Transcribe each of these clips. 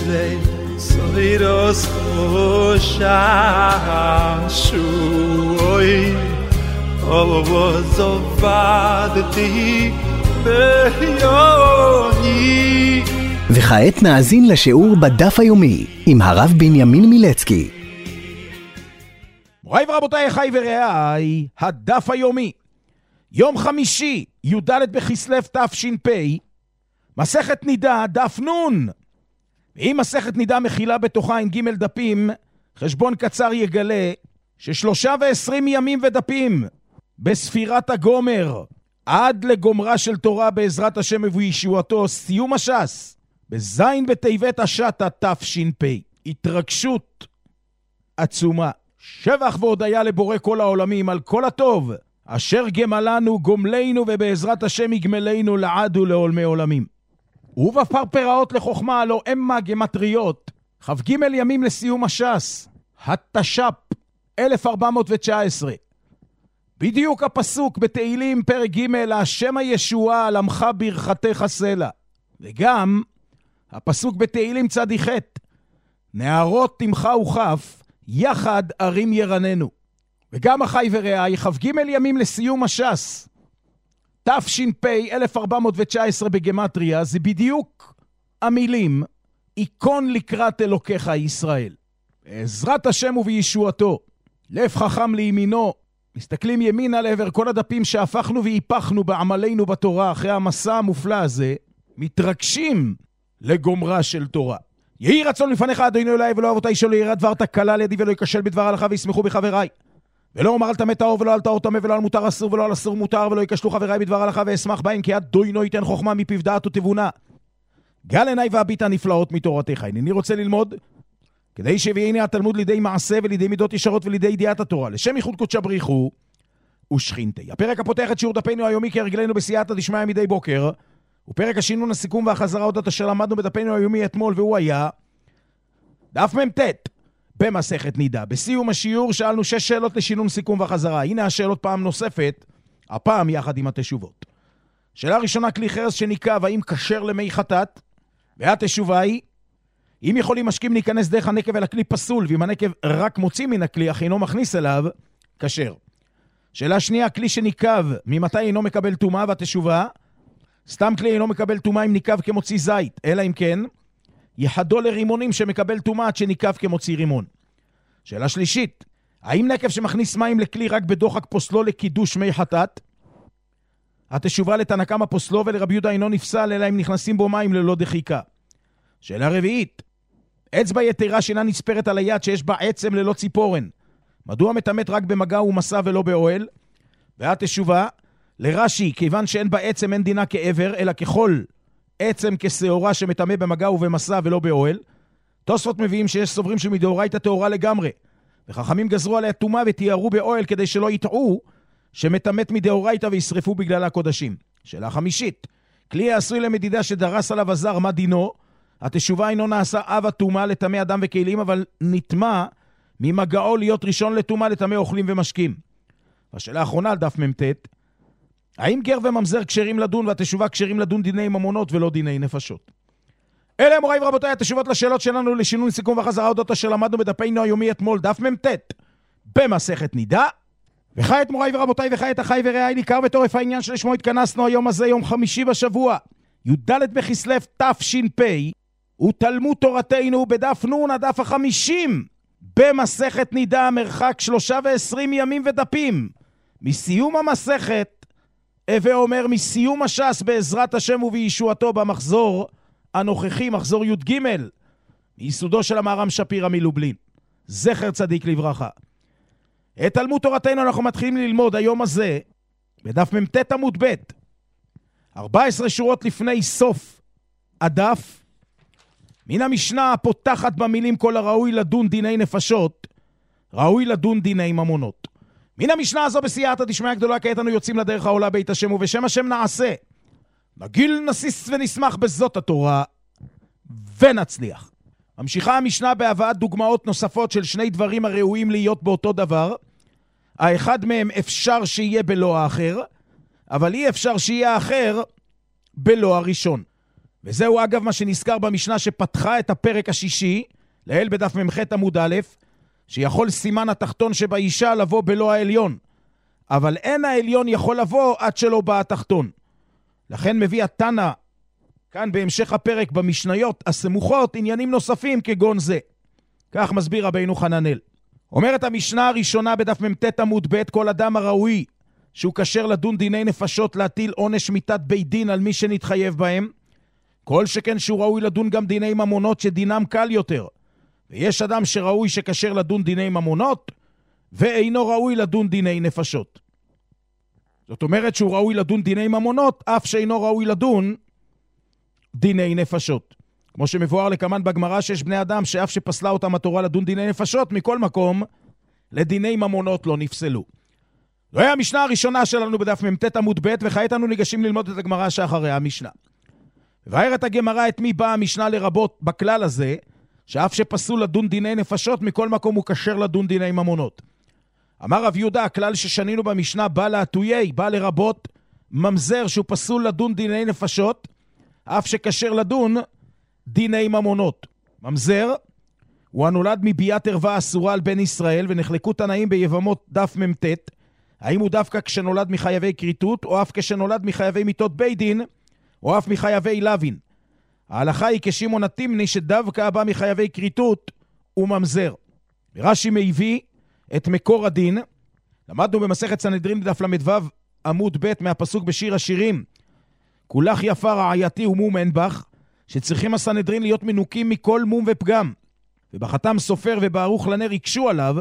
Kislev Soiros Hoshanshui Olvozovadti Beyoni. וכעת נאזין לשיעור בדף היומי עם הרב בנימין מילצקי. מוריי ורבותיי, אחיי ורעיי, הדף היומי, יום חמישי, י"ד בכסלו תש"פ, מסכת נידה, דף נון. ואם מסכת נידה מכילה בתוכה עם ג' דפים, חשבון קצר יגלה ש23 ימים ודפים בספירת הגומר, עד לגומרה של תורה בעזרת השם ובישועתו, סיום הש"ס, בזין בטבת השטה תש"פ. התרגשות עצומה. שבח והודיה לבורא כל העולמים על כל הטוב אשר גמלנו גומלנו ובעזרת השם יגמלנו לעד ולעולמי עולמים. ובפרפראות לחוכמה לא אמה גמטריות, כ"ג ימים לסיום הש"ס, התש"פ 1419. בדיוק הפסוק בתהילים פרק ג' השם הישועה על עמך ברכתך סלע. וגם הפסוק בתהילים צדיק ח' נערות תמחה וכף יחד ערים ירננו. וגם אחיי ורעיי, כ"ג ימים לסיום הש"ס תש"פ 1419 בגמטריה, זה בדיוק המילים עיקון לקראת אלוקיך ישראל. בעזרת השם ובישועתו, לב חכם לימינו, מסתכלים ימינה לעבר כל הדפים שהפכנו והיפכנו בעמלינו בתורה אחרי המסע המופלא הזה, מתרגשים לגומרה של תורה. יהי רצון לפניך אדוני אלוהי ולא אבותי שלא יראה דבר תקלה לידי ולא יקשל בדבר הלכה וישמחו בחבריי. ולא אומר על טמא טהור ולא על טהור טמא ולא על מותר אסור ולא על אסור מותר ולא יקשלו חבריי בדבר הלכה ואשמח בהם כי אדוני ייתן חוכמה מפיו דעת ותבונה. גל עיניי והביט הנפלאות מתורתך. אני רוצה ללמוד כדי שיביאני התלמוד לידי מעשה ולידי מידות ישרות ולידי ידיעת התורה לשם ייחוד קודשא בריחו ושכינתי. הפרק הפותח את שיעור דפנו היומי כהרגלנו בסייעתא דשמיא מדי בוקר, ופרק השינון הסיכום והחזרה אודות אשר למדנו בדפנו היומי אתמול, והוא היה דף מ"ט במסכת נידה. בסיום השיעור שאלנו 6 שאלות לשינון סיכום והחזרה. הנה השאלות פעם נוספת, הפעם יחד עם התשובות. שאלה ראשונה, כלי חרס שניקב, האם כשר למי חטאת? והתשובה היא, אם יכולים משקים להיכנס דרך הנקב אל הכלי פסול, ואם הנקב רק מוציא מן הכלי אך אינו מכניס אליו, כשר. שאלה שנייה, כלי שניקב, ממתי אינו מקבל טומאה? והתשובה, סתם כלי אינו מקבל טומאה אם ניקב כמוציא זית, אלא אם כן יחדו לרימונים שמקבל טומאה עד שניקב כמוציא רימון. שאלה שלישית, האם נקב שמכניס מים לכלי רק בדוחק פוסלו לקידוש מי חטאת? התשובה, לתנא קמא פוסלו ולרבי יהודה אינו נפסל אלא אם נכנסים בו מים ללא דחיקה. שאלה רביעית, אצבע יתרה שאינה נספרת על היד שיש בה עצם ללא ציפורן, מדוע מטמאת רק במגע ומסע ולא באוהל? והתשובה, לרש"י, כיוון שאין בה עצם אין דינה כעבר, אלא ככל עצם כשעורה שמטמא במגע ובמסע ולא באוהל. תוספות מביאים שיש סוברים שמדאורייתא טהורה לגמרי, וחכמים גזרו עליה טומאה ותיארו באוהל כדי שלא יטעו שמטמאת מדאורייתא וישרפו בגלל הקודשים. שאלה חמישית, כלי העשוי למדידה שדרס עליו הזר, מה דינו? התשובה, אינו נעשה אב הטומאה לטמא אדם וכלים, אבל נטמא ממגעו להיות ראשון לטומאה לטמא אוכלים ומשקים. השאלה האחרונה על דף מ"ט, האם גר וממזר כשרים לדון? והתשובה, כשרים לדון דיני ממונות ולא דיני נפשות. אלה מוריי ורבותיי התשובות לשאלות שלנו לשינון סיכום וחזרה אודות אשר למדנו בדפנו היומי אתמול, דף מ"ט במסכת נידה. וכעת מוריי ורבותיי, וכעת אחיי ורעיי, ניכר וטורף העניין שלשמו התכנסנו היום הזה, יום חמישי בשבוע, י"ד בכסלו תש"פ, ותלמוד תורתנו בדף נון, הדף 50 במסכת נידה, מרחק 23 ימים ודפים מסיום המסכת, ואומר מסיום הש"ס בעזרת השם ובישועתו במחזור הנוכחי, מחזור י"ג, מיסודו של המהר"ם שפירא מלובלין, זכר צדיק לברכה. את תלמוד תורתנו אנחנו מתחילים ללמוד היום הזה בדף מ"ט עמוד ב', 14 שורות לפני סוף הדף, מן המשנה הפותחת במילים כל הראוי לדון דיני נפשות, ראוי לדון דיני ממונות. מן המשנה הזו בסייעתא דשמיא גדולה, כעת אנו יוצאים לדרך העולה בית השם, ובשם השם נעשה, נגיל נסיס ונשמח בזאת התורה ונצליח. ממשיכה המשנה בהבאת דוגמאות נוספות של שני דברים הראויים להיות באותו דבר. האחד מהם אפשר שיהיה בלא האחר, אבל אי אפשר שיהיה האחר בלא הראשון. וזהו אגב מה שנזכר במשנה שפתחה את הפרק השישי, לעיל בדף ממ"ח עמוד א', שיכול סימן התחתון שבאישה לבוא בלא העליון, אבל אין העליון יכול לבוא עד שלא בא התחתון. לכן מביא התנא כאן בהמשך הפרק במשניות הסמוכות עניינים נוספים כגון זה. כך מסביר רבינו חננאל. אומרת המשנה הראשונה בדף מ"ט עמוד ב', כל אדם הראוי שהוא כשר לדון דיני נפשות להטיל עונש מיתת בית דין על מי שנתחייב בהם, כל שכן שהוא ראוי לדון גם דיני ממונות שדינם קל יותר. ויש אדם שראוי שכשר לדון דיני ממונות ואינו ראוי לדון דיני נפשות. זאת אומרת שהוא ראוי לדון דיני ממונות אף שאינו ראוי לדון דיני נפשות. כמו שמבואר לכמן בגמרא שיש בני אדם שאף שפסלה אותם התורה לדון דיני נפשות, מכל מקום לדיני ממונות לא נפסלו. זו היה המשנה הראשונה שלנו בדף מ"ט עמוד ב', וכעת אנו ניגשים ללמוד את הגמרא שאחריה המשנה. ובארת הגמרא את מי באה המשנה לרבות בכלל הזה, שאף שפסול לדון דיני נפשות, מכל מקום הוא כשר לדון דיני ממונות. אמר רב יהודה, הכלל ששנינו במשנה בא להטויי, בא לרבות ממזר שהוא פסול לדון דיני נפשות, אף שכשר לדון דיני ממונות. ממזר הוא הנולד מביאת ערווה אסורה על בן ישראל, ונחלקו תנאים ביבמות דף מ"ט, האם הוא דווקא כשנולד מחייבי כריתות, או אף כשנולד מחייבי מיתות בית דין, או אף מחייבי לוין. ההלכה היא כשמעון התימני שדווקא הבא מחייבי כריתות הוא ממזר. רש"י מביא את מקור הדין. למדנו במסכת סנהדרין בדף ל"ו עמוד ב' מהפסוק בשיר השירים, כולך יפה רעייתי ומום אין בך, שצריכים הסנהדרין להיות מנוקים מכל מום ופגם. ובחתם סופר ובערוך לנר יקשו עליו,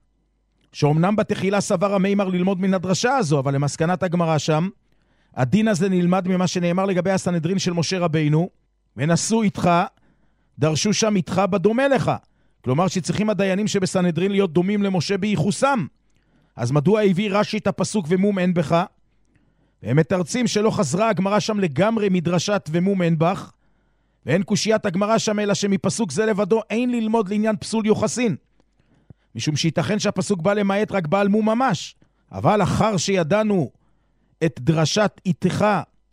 שאומנם בתחילה סבר המימר ללמוד מן הדרשה הזו, אבל למסקנת הגמרא שם, הדין הזה נלמד ממה שנאמר לגבי הסנהדרין של משה רבינו, ונסו איתך, דרשו שם איתך בדומה לך. כלומר שצריכים הדיינים שבסנהדרין להיות דומים למשה בייחוסם. אז מדוע הביא רש"י את הפסוק ומום אין בך? והם מתרצים שלא חזרה הגמרא שם לגמרי מדרשת ומום אין בך, ואין קושיית הגמרא שם אלא שמפסוק זה לבדו אין ללמוד לעניין פסול יוחסין. משום שייתכן שהפסוק בא למעט רק בעל מום ממש, אבל אחר שידענו את דרשת איתך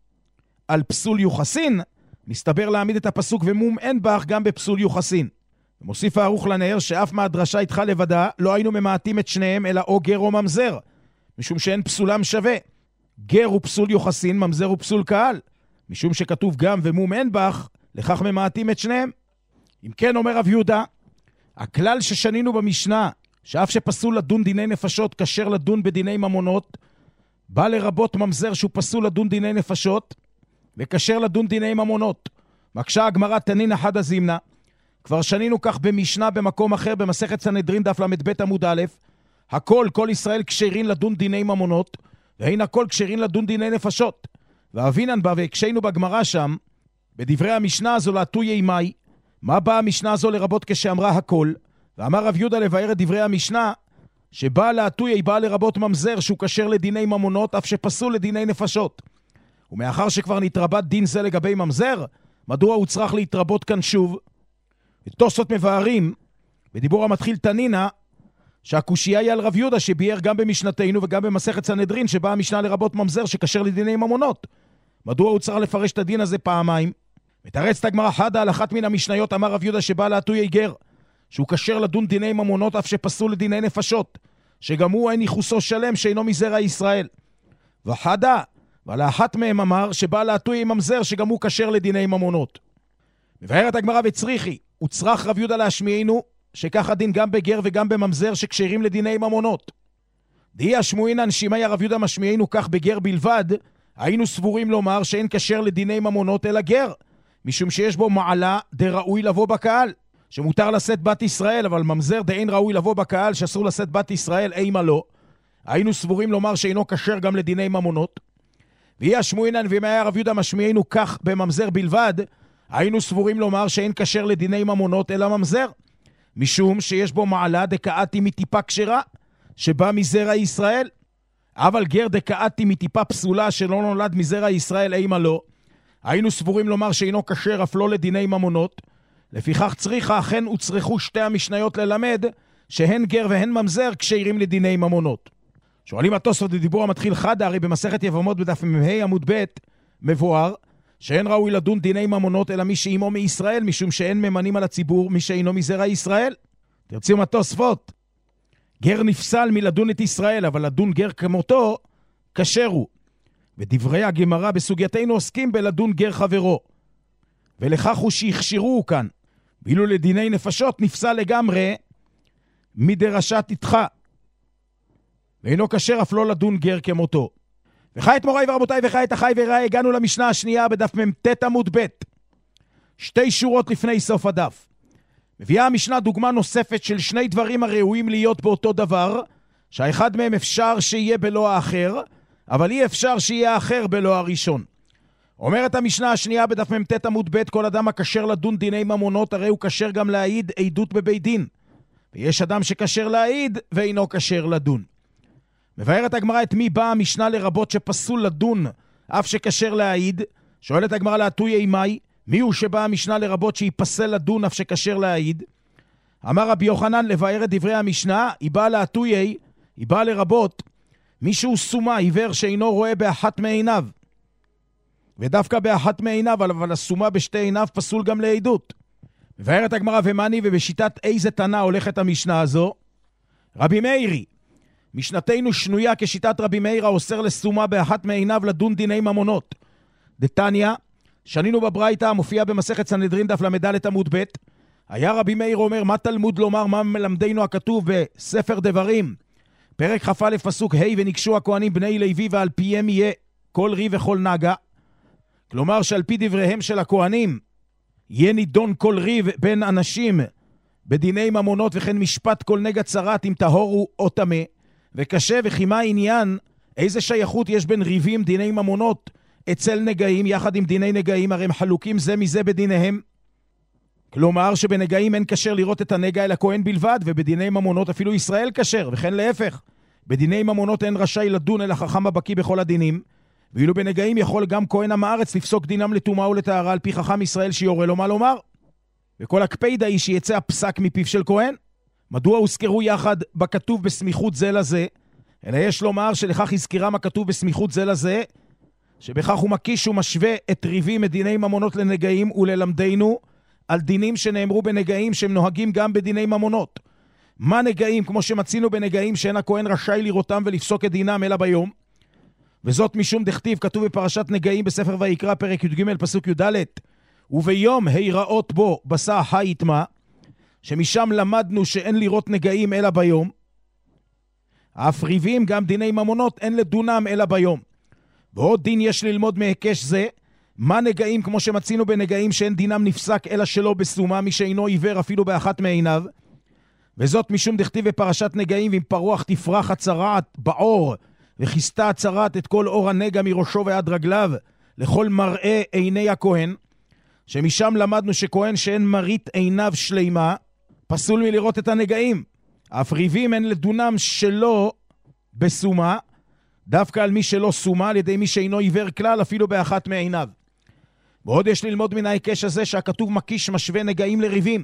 על פסול יוחסין, מסתבר להעמיד את הפסוק ומום אין בך גם בפסול יוחסין. ומוסיף הערוך לנהר שאף מהדרשה איתך לבדה לא היינו ממעטים את שניהם אלא או גר או ממזר, משום שאין פסולם שווה. גר הוא פסול יוחסין, ממזר הוא פסול קהל. משום שכתוב גם ומום אין בך, לכך ממעטים את שניהם. אם כן, אומר רב יהודה, הכלל ששנינו במשנה, שאף שפסול לדון דיני נפשות כשר לדון בדיני ממונות, בא לרבות ממזר שהוא פסול לדון דיני נפשות וכשר לדון דיני ממונות. מקשה הגמרא תנין אחד הזימנה, כבר שנינו כך במשנה במקום אחר במסכת סנהדרין דף ל"ב עמוד א', הכל, כל ישראל כשרים לדון דיני ממונות, והנה הכל כשרים לדון דיני נפשות. ואבינן בה והקשנו בגמרא שם, בדברי המשנה הזו להטו ימי, מה באה המשנה הזו לרבות כשאמרה הכל? ואמר רב יהודה לבאר את דברי המשנה, שבאה להטוי באה לרבות ממזר שהוא כשר לדיני ממונות, אף שפסול לדיני נפשות. ומאחר שכבר נתרבת דין זה לגבי ממזר, מדוע הוא צריך להתרבות כאן שוב? ותוספות מבארים, בדיבור המתחיל תנינה, שהקושייה היא על רב יהודה שביאר גם במשנתנו וגם במסכת סנהדרין, שבאה המשנה לרבות ממזר שכשר לדיני ממונות. מדוע הוא צריך לפרש את הדין הזה פעמיים? מתרצת הגמרא חדה על אחת מן המשניות, אמר רב יהודה שבא להטוי גר, שהוא כשר לדון דיני ממונות אף שפסול לדיני נפשות, שגם הוא אין ייחוסו שלם שאינו מזרע ישראל. וחדה, ועל האחת מהם אמר שבא להטוי ממזר שגם הוא כשר לדיני ממונות. מבארת הגמרא וצריכי, וצריך רב יהודה להשמיענו שכך הדין גם בגר וגם בממזר שכשרים לדיני ממונות. דהי השמועינן שמעי הרב יהודה משמיענו כך בגר בלבד, היינו סבורים לומר שאין כשר לדיני ממונות אלא גר, משום שיש בו מעלה דראוי לבוא בקהל, שמותר לשאת בת ישראל, אבל ממזר דאין ראוי לבוא בקהל שאסור לשאת בת ישראל, אימה לא. היינו סבורים לומר שאינו כשר גם לדיני ממונות. ויהי השמועינן ומעי הרב יהודה משמיענו כך בממזר בלבד, היינו סבורים לומר שאין כשר לדיני ממונות אלא ממזר, משום שיש בו מעלה דקאתי מטיפה כשרה, שבא מזרע ישראל. אבל גר דקאתי מטיפה פסולה שלא נולד מזרע ישראל, אימה לא. היינו סבורים לומר שאינו כשר אף לא לדיני ממונות. לפיכך צריכה אכן וצריכו שתי המשניות ללמד שהן גר והן ממזר כשרים לדיני ממונות. שואלים התוספות בדיבור המתחיל חדה, הרי במסכת יבמות בדף מ"ה עמוד ב' מבואר שאין ראוי לדון דיני ממונות אלא מי שאימו מישראל, משום שאין ממנים על הציבור מי שאינו מזרע ישראל. תרצו מה תוספות? גר נפסל מלדון את ישראל, אבל לדון גר כמותו כשר הוא. ודברי הגמרא בסוגייתנו עוסקים בלדון גר חברו. ולכך הוא שהכשירו כאן. ואילו לדיני נפשות נפסל לגמרי מדרשת איתך. ואינו כשר אף לא לדון גר כמותו. וחי את מוריי ורבותיי וחי את אחי ורעי, הגענו למשנה השנייה בדף מ"ט עמוד ב'. 2 שורות לפני סוף הדף. מביאה המשנה דוגמה נוספת של 2 דברים הראויים להיות באותו דבר, שהאחד מהם אפשר שיהיה בלא האחר, אבל אי אפשר שיהיה האחר בלא הראשון. אומרת המשנה השנייה בדף מ"ט עמוד ב', כל אדם הכשר לדון דיני ממונות, הרי הוא כשר גם להעיד עדות בבית דין. ויש אדם שכשר להעיד ואינו כשר לדון. מבארת הגמרא את מי באה המשנה לרבות שפסול לדון אף שכשר להעיד. שואלת הגמרא להטוי אימי, מי הוא שבאה המשנה לרבות שיפסל לדון אף שכשר להעיד? אמר רבי יוחנן לבאר את דברי המשנה, היא באה להטוי, היא באה לרבות מישהו סומה, עיוור שאינו רואה באחת מעיניו. ודווקא באחת מעיניו, אבל הסומה בשתי עיניו פסול גם לעדות. מבארת הגמרא ומני, ובשיטת איזה תנא הולכת המשנה הזו? רבי מאירי, משנתנו שנויה כשיטת רבי מאיר האוסר לסומה באחת מעיניו לדון דיני ממונות. דתניא, שנינו בברייתא המופיע במסכת סנהדרין דף ל"ד עמוד ב', היה רבי מאיר אומר, מה תלמוד לומר, מה מלמדנו הכתוב בספר דברים, פרק כ"א פסוק ה', וניגשו הכהנים בני לוי ועל פיהם יהיה כל רי וכל נגה. כלומר שעל פי דבריהם של הכהנים יהיה נידון כל ריב בין אנשים בדיני ממונות, וכן משפט כל נגע צרת אם טהור הוא או טמא. וקשה וכי מה העניין, איזה שייכות יש בין ריבים דיני ממונות אצל נגעים יחד עם דיני נגעים, הרי הם חלוקים זה מזה בדיניהם. כלומר שבנגעים אין כשר לראות את הנגע אלא כהן בלבד, ובדיני ממונות אפילו ישראל כשר, וכן להפך. בדיני ממונות אין רשאי לדון אלא חכם הבקיא בכל הדינים, ואילו בנגעים יכול גם כהן עם הארץ לפסוק דינם לטומאה ולטהרה על פי חכם ישראל שיורה לו מה לומר. וכל הקפידה היא שיצא הפסק מפיו של כהן. מדוע הוזכרו יחד בכתוב בסמיכות זה לזה? אלא יש לומר שלכך הזכירם הכתוב בסמיכות זה לזה, שבכך הוא מקיש ומשווה את ריבים מדיני ממונות לנגעים, וללמדנו על דינים שנאמרו בנגעים שהם נוהגים גם בדיני ממונות. מה נגעים? כמו שמצינו בנגעים שאין הכהן רשאי לראותם ולפסוק את דינם אלא ביום. וזאת משום דכתיב, כתוב בפרשת נגעים בספר ויקרא פרק י"ג פסוק י"ד, וביום היראות בו בשר חי יטמא, שמשם למדנו שאין לראות נגעים אלא ביום. אף ריבים גם דיני ממונות אין לדונם אלא ביום. ועוד דין יש ללמוד מהיקש זה, מה נגעים כמו שמצינו בנגעים שאין דינם נפסק אלא שלא בסומה, מי שאינו עיוור אפילו באחת מעיניו. וזאת משום דכתיב בפרשת נגעים, ואם פרוח תפרח הצרעת בעור, וכיסתה הצרעת את כל אור הנגע מראשו ועד רגליו, לכל מראה עיני הכהן, שמשם למדנו שכהן שאין מרית עיניו שלימה, פסול מלראות את הנגעים. אף ריבים אין לדונם שלא בסומה, דווקא על מי שלא סומה, על ידי מי שאינו עיוור כלל אפילו באחת מעיניו. ועוד יש ללמוד מן ההיקש הזה שהכתוב מקיש משווה נגעים לריבים.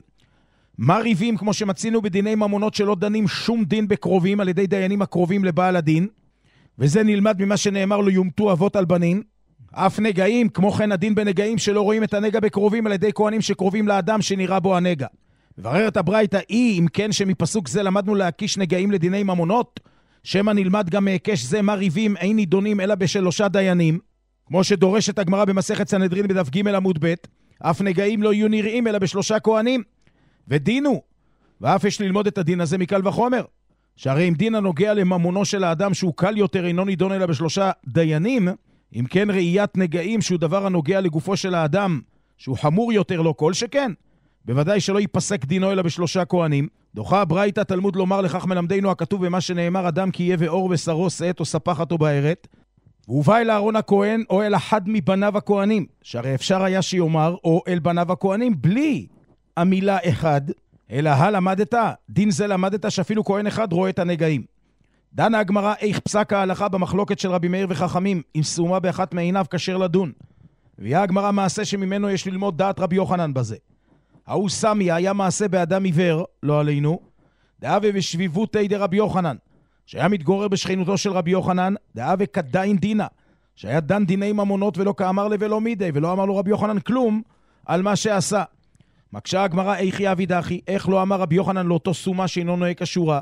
מה ריבים כמו שמצינו בדיני ממונות שלא דנים שום דין בקרובים על ידי דיינים הקרובים לבעל הדין, וזה נלמד ממה שנאמר לו יומתו אבות על בנין. אף נגעים, כמו כן הדין בנגעים שלא רואים את הנגע בקרובים על ידי כהנים שקרובים לאדם שנראה בו הנגע. מבררת הברייתא אם כן שמפסוק זה למדנו להקיש נגעים לדיני ממונות, שמה נלמד גם מהיקש זה מה ריבים אין נידונים אלא בשלושה דיינים, כמו שדורשת הגמרא במסכת סנהדרין בדף ג' עמוד ב', אף נגעים לא יהיו נראים אלא בשלושה כהנים. ודינו, ואף יש ללמוד את הדין הזה מקל וחומר, שהרי אם דין הנוגע לממונו של האדם שהוא קל יותר אינו נידון אלא בשלושה דיינים, אם כן ראיית נגעים שהוא דבר הנוגע לגופו של האדם שהוא חמור יותר לא כל שכן, בוודאי שלא ייפסק דינו אלא בשלושה כהנים. דוחה הברייתא תלמוד לומר לכך מלמדנו הכתוב במה שנאמר אדם כי יהיה ואור בשרו שאת או ספחת או בערת, והוא בא אל אהרון הכהן או אל אחד מבניו הכהנים, שהרי אפשר היה שיאמר או אל בניו הכהנים בלי המילה אחד, אלא למדת, דין זה למדת שאפילו כהן אחד רואה את הנגעים. דנה הגמרא איך פסק ההלכה במחלוקת של רבי מאיר וחכמים, אם סומה באחת מעיניו כשר לדון. והיה הגמרא מעשה שממנו יש ללמוד דעת רבי יוחנן בזה. ההוא סמי היה מעשה באדם עיוור, לא עלינו, דאבה בשביבות די רבי יוחנן, שהיה מתגורר בשכנותו של רבי יוחנן, דאבה כדאין דינה, שהיה דן דיני ממונות ולא כאמר ולא מידי, ולא אמר לו רבי יוחנן כלום על מה שעשה. מקשה הגמרא, איכי אבי דחי, איך לא אמר רבי יוחנן לאותו סומה שאינו נוהג כשורה?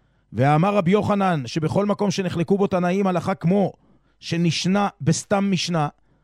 ואמר רבי יוחנן שבכל מקום שנחלקו בו תנאים הלכה כמו שנשנה בסתם משנה,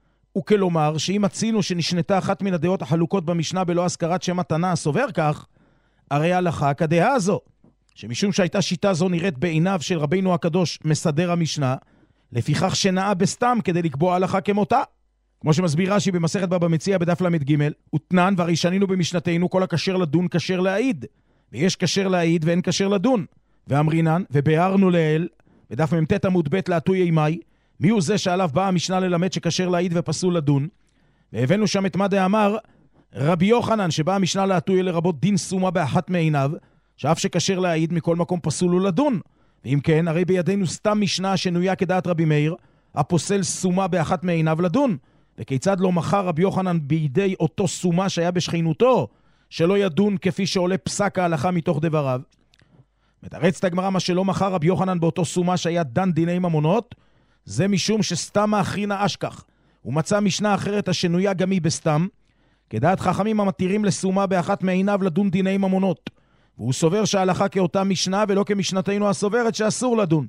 וכלומר שאם מצינו שנשנתה אחת מן הדעות החלוקות במשנה בלא הזכרת שם התנא הסובר כך, הרי הלכה כדעה הזו, שמשום שהייתה שיטה זו נראית בעיניו של רבינו הקדוש מסדר המשנה, לפיכך שנעה בסתם כדי לקבוע הלכה כמותה. כמו שמסביר רש"י במסכת בבא מציעא בדף למ"ג, ותנן והרי שנינו במשנתנו כל הכשר לדון כשר להעיד, ויש כשר להעיד ואין כשר לדון. ואמרינן, וביארנו לאל, בדף מ"ט עמוד ב' להטוי אימי, מי הוא זה שעליו באה המשנה ללמד שכשר להעיד ופסול לדון? והבאנו שם את מה דאמר רבי יוחנן, שבאה המשנה להטוי לרבות דין סומה באחת מעיניו, שאף שכשר להעיד מכל מקום פסול הוא לדון. ואם כן, הרי בידינו סתם משנה שנויה כדעת רבי מאיר, הפוסל סומה באחת מעיניו לדון. וכיצד לא מחר רבי יוחנן בידי אותו סומה שהיה בשכינותו, שלא ידון כפי שעולה פסק ההלכה מתוך דבריו? מתרצת הגמרא, מה שלא מחר רבי יוחנן באותו סומה שהיה דן דיני ממונות, זה משום שסתם האחרינה אשכח. הוא מצא משנה אחרת השנויה גם היא בסתם, כדעת חכמים המתירים לסומה באחת מעיניו לדון דיני ממונות. והוא סובר שההלכה כאותה משנה ולא כמשנתנו הסוברת שאסור לדון.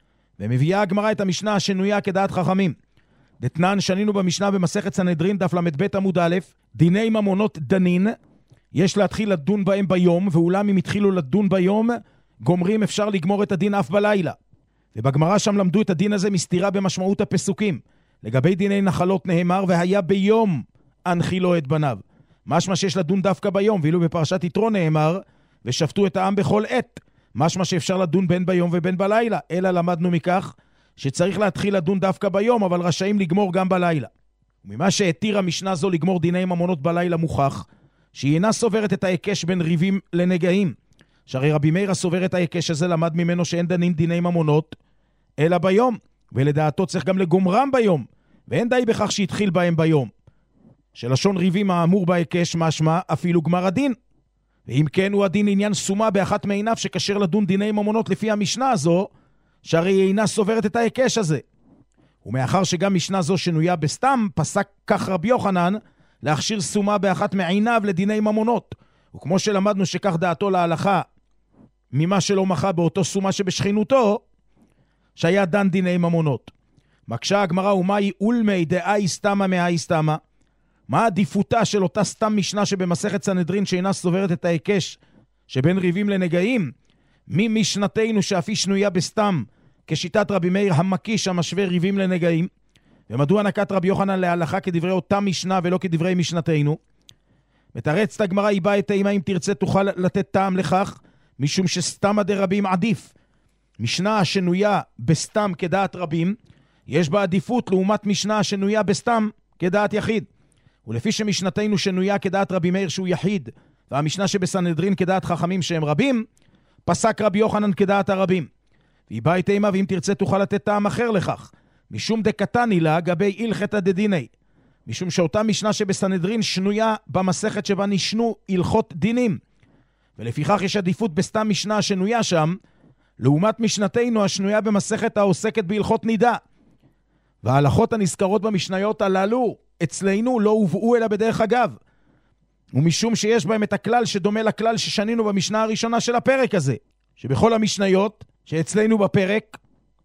ומביאה הגמרא את המשנה השנויה כדעת חכמים. דתנן שנינו במשנה במסכת סנהדרין דף למ"ב עמוד א', דיני ממונות דנין, יש להתחיל לדון בהם ביום, ואולם אם התחילו לדון ביום, גומרים אפשר לגמור את הדין אף בלילה. ובגמרא שם למדו את הדין הזה מסתירה במשמעות הפסוקים. לגבי דיני נחלות נאמר, והיה ביום אנחילו את בניו. משמע שיש לדון דווקא ביום, ואילו בפרשת יתרו נאמר, ושפטו את העם בכל עת. משמע שאפשר לדון בין ביום ובין בלילה. אלא למדנו מכך שצריך להתחיל לדון דווקא ביום, אבל רשאים לגמור גם בלילה. וממה שהתיר המשנה זו לגמור דיני ממונות בלילה מוכח, שהיא אינה סוברת את ההיקש בין ריבים לנגעים. שהרי רבי מאיר הסובר את ההיקש הזה למד ממנו שאין דנים דיני ממונות, אלא ביום. ולדעתו צריך גם לגומרם ביום, ואין די בכך שהתחיל בהם ביום. שלשון ריבים האמור בהיקש משמע אפילו גמר הדין. ואם כן הוא הדין עניין סומה באחת מעיניו שכשר לדון דיני ממונות לפי המשנה הזו, שהרי היא אינה סוברת את ההיקש הזה. ומאחר שגם משנה זו שנויה בסתם, פסק כך רבי יוחנן להכשיר סומה באחת מעיניו לדיני ממונות. וכמו שלמדנו שכך דעתו להלכה ממה שלא מחה באותו סומה שבשכינותו, שהיה דן דיני ממונות. מקשה הגמרא, ומאי אולמי דאי סתמה מאי סתמה? מה עדיפותה של אותה סתם משנה שבמסכת סנהדרין שאינה סוברת את ההיקש שבין ריבים לנגעים, ממשנתנו שאפי שנויה בסתם כשיטת רבי מאיר המקיש המשווה ריבים לנגעים? ומדוע נקט רבי יוחנן להלכה כדברי אותה משנה ולא כדברי משנתנו? מתרצת הגמרא, היא באה את האמא, אם תרצה תוכל לתת טעם לכך, משום שסתמה דרבים עדיף. משנה השנויה בסתם כדעת רבים, יש בה עדיפות לעומת משנה השנויה בסתם כדעת יחיד. ולפי שמשנתנו שנויה כדעת רבי מאיר שהוא יחיד, והמשנה שבסנהדרין כדעת חכמים שהם רבים, פסק רבי יוחנן כדעת הרבים. והיא באה את האמא, ואם תרצה תוכל לתת טעם אחר לכך, משום דקתני לה גבי הלכתא דדיני. משום שאותה משנה שבסנהדרין שנויה במסכת שבה נשנו הלכות דינים. ולפיכך יש עדיפות בסתם משנה השנויה שם, לעומת משנתנו השנויה במסכת העוסקת בהלכות נידה. וההלכות הנזכרות במשניות הללו אצלנו לא הובאו אלא בדרך אגב. ומשום שיש בהם את הכלל שדומה לכלל ששנינו במשנה הראשונה של הפרק הזה, שבכל המשניות שאצלנו בפרק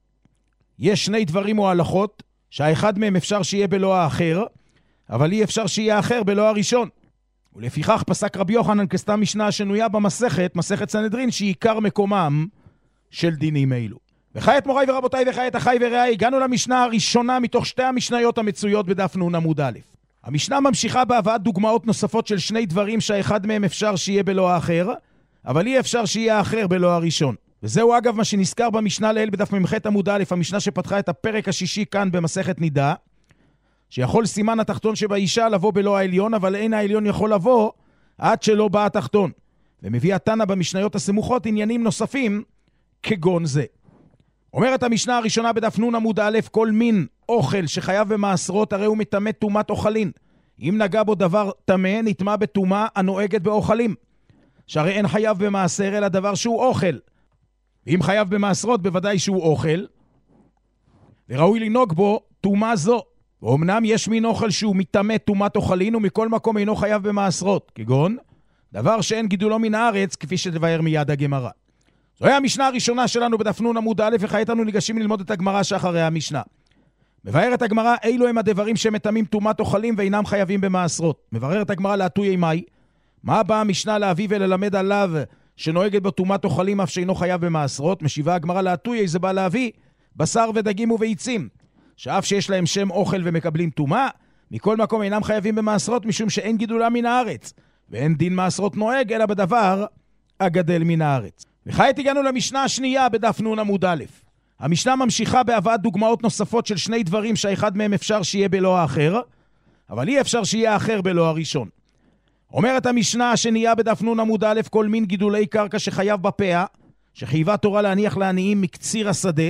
יש שני דברים או הלכות, שהאחד מהם אפשר שיהיה בלא האחר, אבל אי אפשר שיהיה האחר בלא הראשון. ולפיכך פסק רבי יוחנן כסתם משנה השנויה במסכת, מסכת סנהדרין, שעיקר מקומם של דינים אלו. וחיית מוריי ורבותיי וחיית אחי ורעי, הגענו למשנה הראשונה מתוך שתי המשניות המצויות בדף נ' עמוד א'. המשנה ממשיכה בהבאת דוגמאות נוספות של שני דברים שהאחד מהם אפשר שיהיה בלא האחר, אבל אי אפשר שיהיה האחר בלא הראשון. וזהו אגב מה שנזכר במשנה לאל בדף מ"ח עמוד א', המשנה שפתחה את הפרק השישי כאן במסכת נידה, שיכול סימן התחתון שבאישה לבוא בלא העליון, אבל אין העליון יכול לבוא עד שלא בא התחתון. ומביא התנא במשניות הסמוכות עניינים נוספים כגון זה. אומרת המשנה הראשונה בדף נ' עמוד א', כל מין אוכל שחייב במעשרות הרי הוא מטמא טומאת אוכלין. אם נגע בו דבר טמא נטמא בטומאה הנוהגת באוכלים. שהרי אין חייב במעשר אלא דבר שהוא אוכל. ואם חייב במעשרות בוודאי שהוא אוכל. וראוי לנהוג בו תומה זו. ואומנם יש מין אוכל שהוא מתאמה תומת אוכלין, ומכל מקום אינו חייב במעשרות, כגון דבר שאין גידולו מן הארץ, כפי שתבאר מיד הגמרא. זוהי המשנה הראשונה שלנו בדף נ עמוד א', וכעת אנו ניגשים ללמוד את הגמרא שאחרי המשנה. מבארת הגמרא, אילו הם הדברים שמתאמים תומת אוכלים ואינם חייבים במעשרות. מבררת הגמרא להטויי מאי, מה באה המשנה להביא וללמד עליו שנוהגת בו תומת אוכלים אף שאינו חייב במעשרות? משיבה הגמרא להטויי, זה בא להביא בשר ודגים וביצים, שאף שיש להם שם אוכל ומקבלים תומה, מכל מקום אינם חייבים במעשרות, משום שאין גידולה מן הארץ, ואין דין מעשרות נוהג אלא בדבר הגדל מן הארץ. וכעת הגענו למשנה השנייה בדף נ עמוד א'. המשנה ממשיכה בהבאת דוגמאות נוספות של שני דברים שהאחד מהם אפשר שיהיה בלא האחר, אבל אי אפשר שיהיה האחר בלא הראשון. אומרת המשנה השנייה בדף נ עמוד א', כל מין גידולי קרקע שחייב בפאה, שחייבה תורה להניח לעניים מקציר השדה.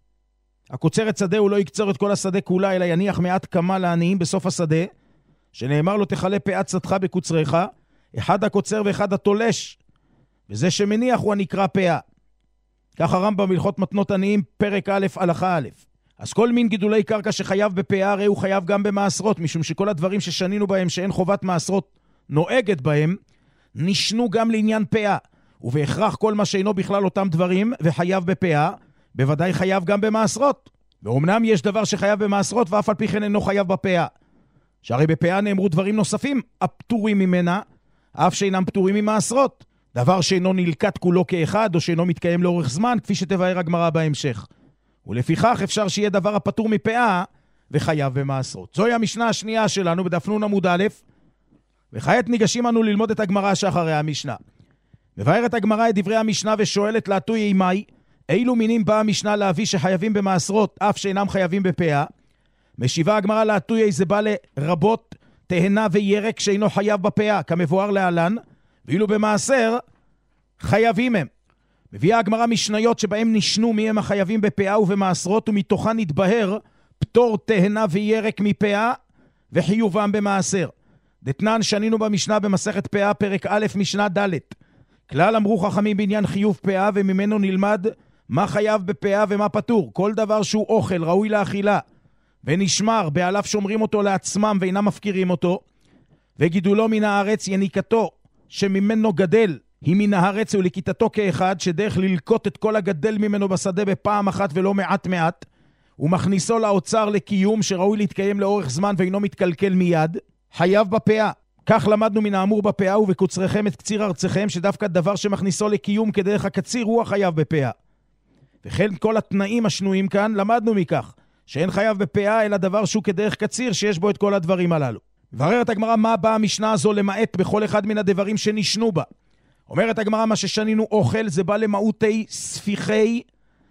הקוצרת שדה הוא לא יקצור את כל השדה כולה, אלא יניח מעט כמה לעניים בסוף השדה, שנאמר לו תחלה פאת שדך בקוצריך, אחד הקוצר ואחד התולש, וזה שמניח הוא הנקרא פאה. כך הרמב"ם בהלכות מתנות עניים, פרק א' הלכה א'. אז כל מין גידולי קרקע שחייב בפאה, הרי הוא חייב גם במעשרות, משום שכל הדברים ששנינו בהם שאין חובת מעשרות נוהגת בהם, נשנו גם לעניין פאה. ובהכרח כל מה שאינו בכלל אותם דברים וחייב בפאה, בוודאי חייב גם במעשרות. ואומנם יש דבר שחייב במעשרות ואף על פי כן אינו חייב בפאה. שהרי בפאה נאמרו דברים נוספים הפטורים ממנה, אף שאינם פטורים ממעשרות. דבר שאינו נלקט כולו כאחד או שאינו מתקיים לאורך זמן, כפי שתבאר הגמרא בהמשך. ולפיכך אפשר שיהיה דבר הפטור מפאה וחייב במעשרות. זוהי המשנה השנייה שלנו בדף נ עמוד א', וכעת ניגשים אנו ללמוד את הגמרא שאחרי המשנה. מבארת הגמרא את דברי המשנה ושואלת להטויי מאי, אילו מינים באה המשנה להביא שחייבים במעשרות אף שאינם חייבים בפאה? משיבה הגמרא להטויי, זה בא לרבות תהנה וירק שאינו חייב בפאה, כמבואר להלן, ואילו במעשר חייבים הם. מביאה הגמרא משניות שבהם נשנו מי הם החייבים בפאה ובמעשרות, ומתוכן נתבהר פטור תהנה וירק מפאה וחיובם במעשר. דתנן שנינו במשנה במסכת פאה פרק א' משנה ד'. כלל אמרו חכמים בעניין חיוב פאה, וממנו נלמד מה חייב בפאה ומה פטור. כל דבר שהוא אוכל ראוי לאכילה ונשמר בעליו שומרים אותו לעצמם ואינם מפקירים אותו, וגידולו מן הארץ יניקתו שממנו גדל היא מן הארץ ולקיטתו כאחד, שדרך ללקוט את כל הגדל ממנו בשדה בפעם אחת ולא מעט מעט, ומכניסו לאוצר לקיום שראוי להתקיים לאורך זמן ואינו מתקלקל מיד, חייב בפאה. כך למדנו מן האמור בפאה ובקוצריכם את קציר ארציכם, שדווקא דבר שמכניסו לקיום כדרך הקציר הוא החייב בפאה. וכן כל התנאים השנויים כאן למדנו מכך, שאין חייב בפאה אלא דבר שהוא כדרך קציר שיש בו את כל הדברים הללו. מבררת הגמרא מה באה המשנה הזו למעט בכל אחד מן הדברים שנשנו בה. אומרת הגמרא, מה ששנינו אוכל זה בא למעוטי ספיחי,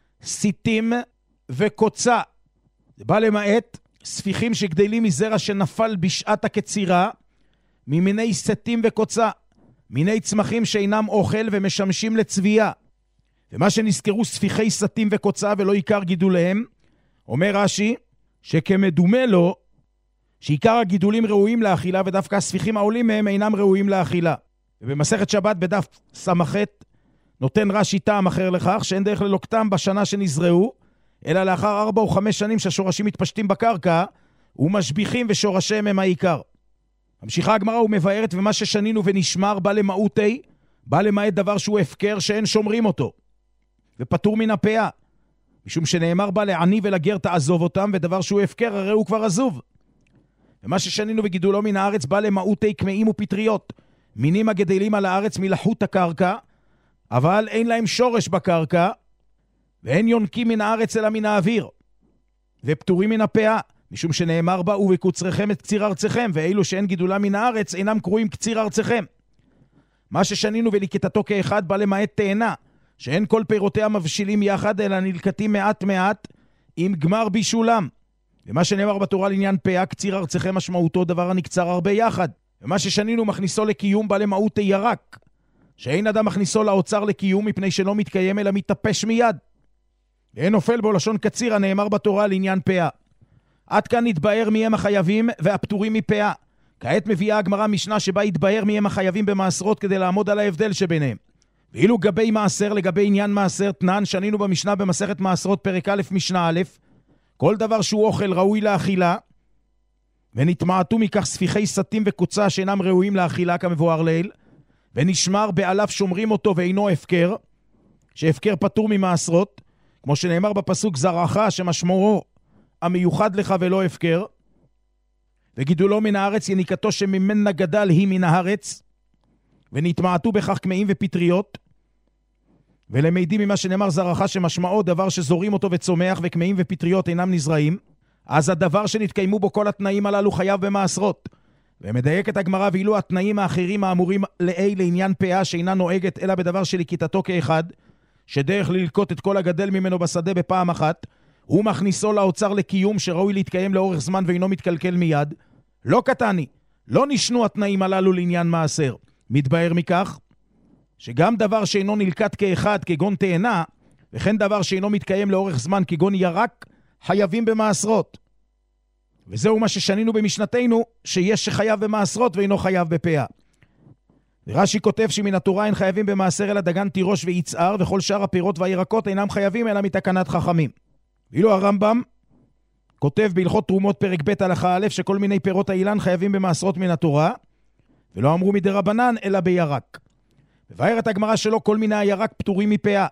סיטים וקוצה. זה בא למעט ספיחים שגדלים מזרע שנפל בשעת הקצירה, ממיני סטים וקוצה, מיני צמחים שאינם אוכל ומשמשים לצבייה. ומה שנזכרו ספיחי סטים וקוצה ולא עיקר גידוליהם, אומר רש"י שכמדומה לו שעיקר הגידולים ראויים לאכילה, ודווקא הספיחים העולים מהם אינם ראויים לאכילה. ובמסכת שבת בדף סמ"ח נותן רש"י טעם אחר לכך, שאין דרך ללוקטם בשנה שנזרעו, אלא לאחר 4 או 5 שנים שהשורשים מתפשטים בקרקע, ומשביחים ושורשיהם הם העיקר. המשיכה הגמרא ומבארת, ומה ששנינו ונשמר בא למעוטי, בא למעט דבר שהוא הפקר שאין שומרים אותו, ופטור מן הפאה, משום שנאמר בא לעני ולגר תעזוב אותם, ודבר שהוא הפקר הרי הוא כבר עזוב. ומה ששנינו וגידולו מן הארץ בא למעוטי קמאים ופטריות, מינים הגדלים על הארץ מלחות הקרקע, אבל אין להם שורש בקרקע, ואין יונקים מן הארץ אלא מן האוויר, ופטורים מן הפאה, משום שנאמר בה ובקוצריכם את קציר ארציכם, ואילו שאין גידולה מן הארץ אינם קרויים קציר ארציכם. מה ששנינו וליקטתו כאחד בא למעט תאנה, שאין כל פירותיה מבשילים יחד אלא נלקטים מעט מעט עם גמר בישולם. ומה שנאמר בתורה לעניין פאה קציר ארציכם משמעותו דבר הנקצר הרבה יחד. ומה ששנינו מכניסו לקיום בא למהות ירק, שאין אדם מכניסו לאוצר לקיום מפני שלא מתקיים אלא מתאפש מיד. ואין נופל בו לשון קציר הנאמר בתורה לעניין פאה. עד כאן נתבהר מי הם החייבים והפטורים מפאה. כעת מביאה הגמרא משנה שבה יתבהר מי הם החייבים במעשרות כדי לעמוד על ההבדל שביניהם. ואילו גבי מעשר לגבי עניין מעשר תנן שנינו במשנה במסכת מעשרות פרק א' משנה א', כל דבר שהוא אוכל ראוי לאכילה, ונתמעטו מכך ספיחי סתים וקוצה שאינם ראויים לאכילה כמבואר לעיל, ונשמר בעליו שומרים אותו ואינו הפקר, שהפקר פטור ממעשרות, כמו שנאמר בפסוק זרעך שמשמעו המיוחד לך ולא הפקר, וגידולו מן הארץ יניקתו שממנה גדל היא מן הארץ, ונתמעטו בכך כמאים ופטריות, ולמידים ממה שנאמר זרעך שמשמעו דבר שזורים אותו וצומח וכמאים ופטריות אינם נזרעים, אז הדבר שנתקיימו בו כל התנאים הללו חייב במעשרות. ומדייקת הגמרא ואילו התנאים האחרים האמורים לעניין פאה שאינה נוהגת אלא בדבר שלקיטתו כאחד, שדרך ללקוט את כל הגדל ממנו בשדה בפעם אחת, הוא מכניסו לאוצר לקיום שראוי להתקיים לאורך זמן ואינו מתקלקל מיד. לא קטני, לא נשנו התנאים הללו לעניין מעשר. מתבהר מכך שגם דבר שאינו נלקט כאחד כגון תאנה, וכן דבר שאינו מתקיים לאורך זמן כגון ירק, חייבים במעשרות. וזהו מה ששנינו במשנתנו, שיש שחייב במעשרות ואינו חייב בפאה. ורש"י כותב שמן התורה אין חייבים במעשר אלא דגן תירוש ויצער, וכל שאר הפירות והירקות אינם חייבים אלא מתקנת חכמים. ואילו הרמב"ם כותב בהלכות תרומות פרק ב' הלכה א' שכל מיני פירות האילן חייבים במעשרות מן התורה, ולא אמרו מדי רבנן אלא בירק. מבארת הגמרא שלא כל מיני הירק פטורים מפאה.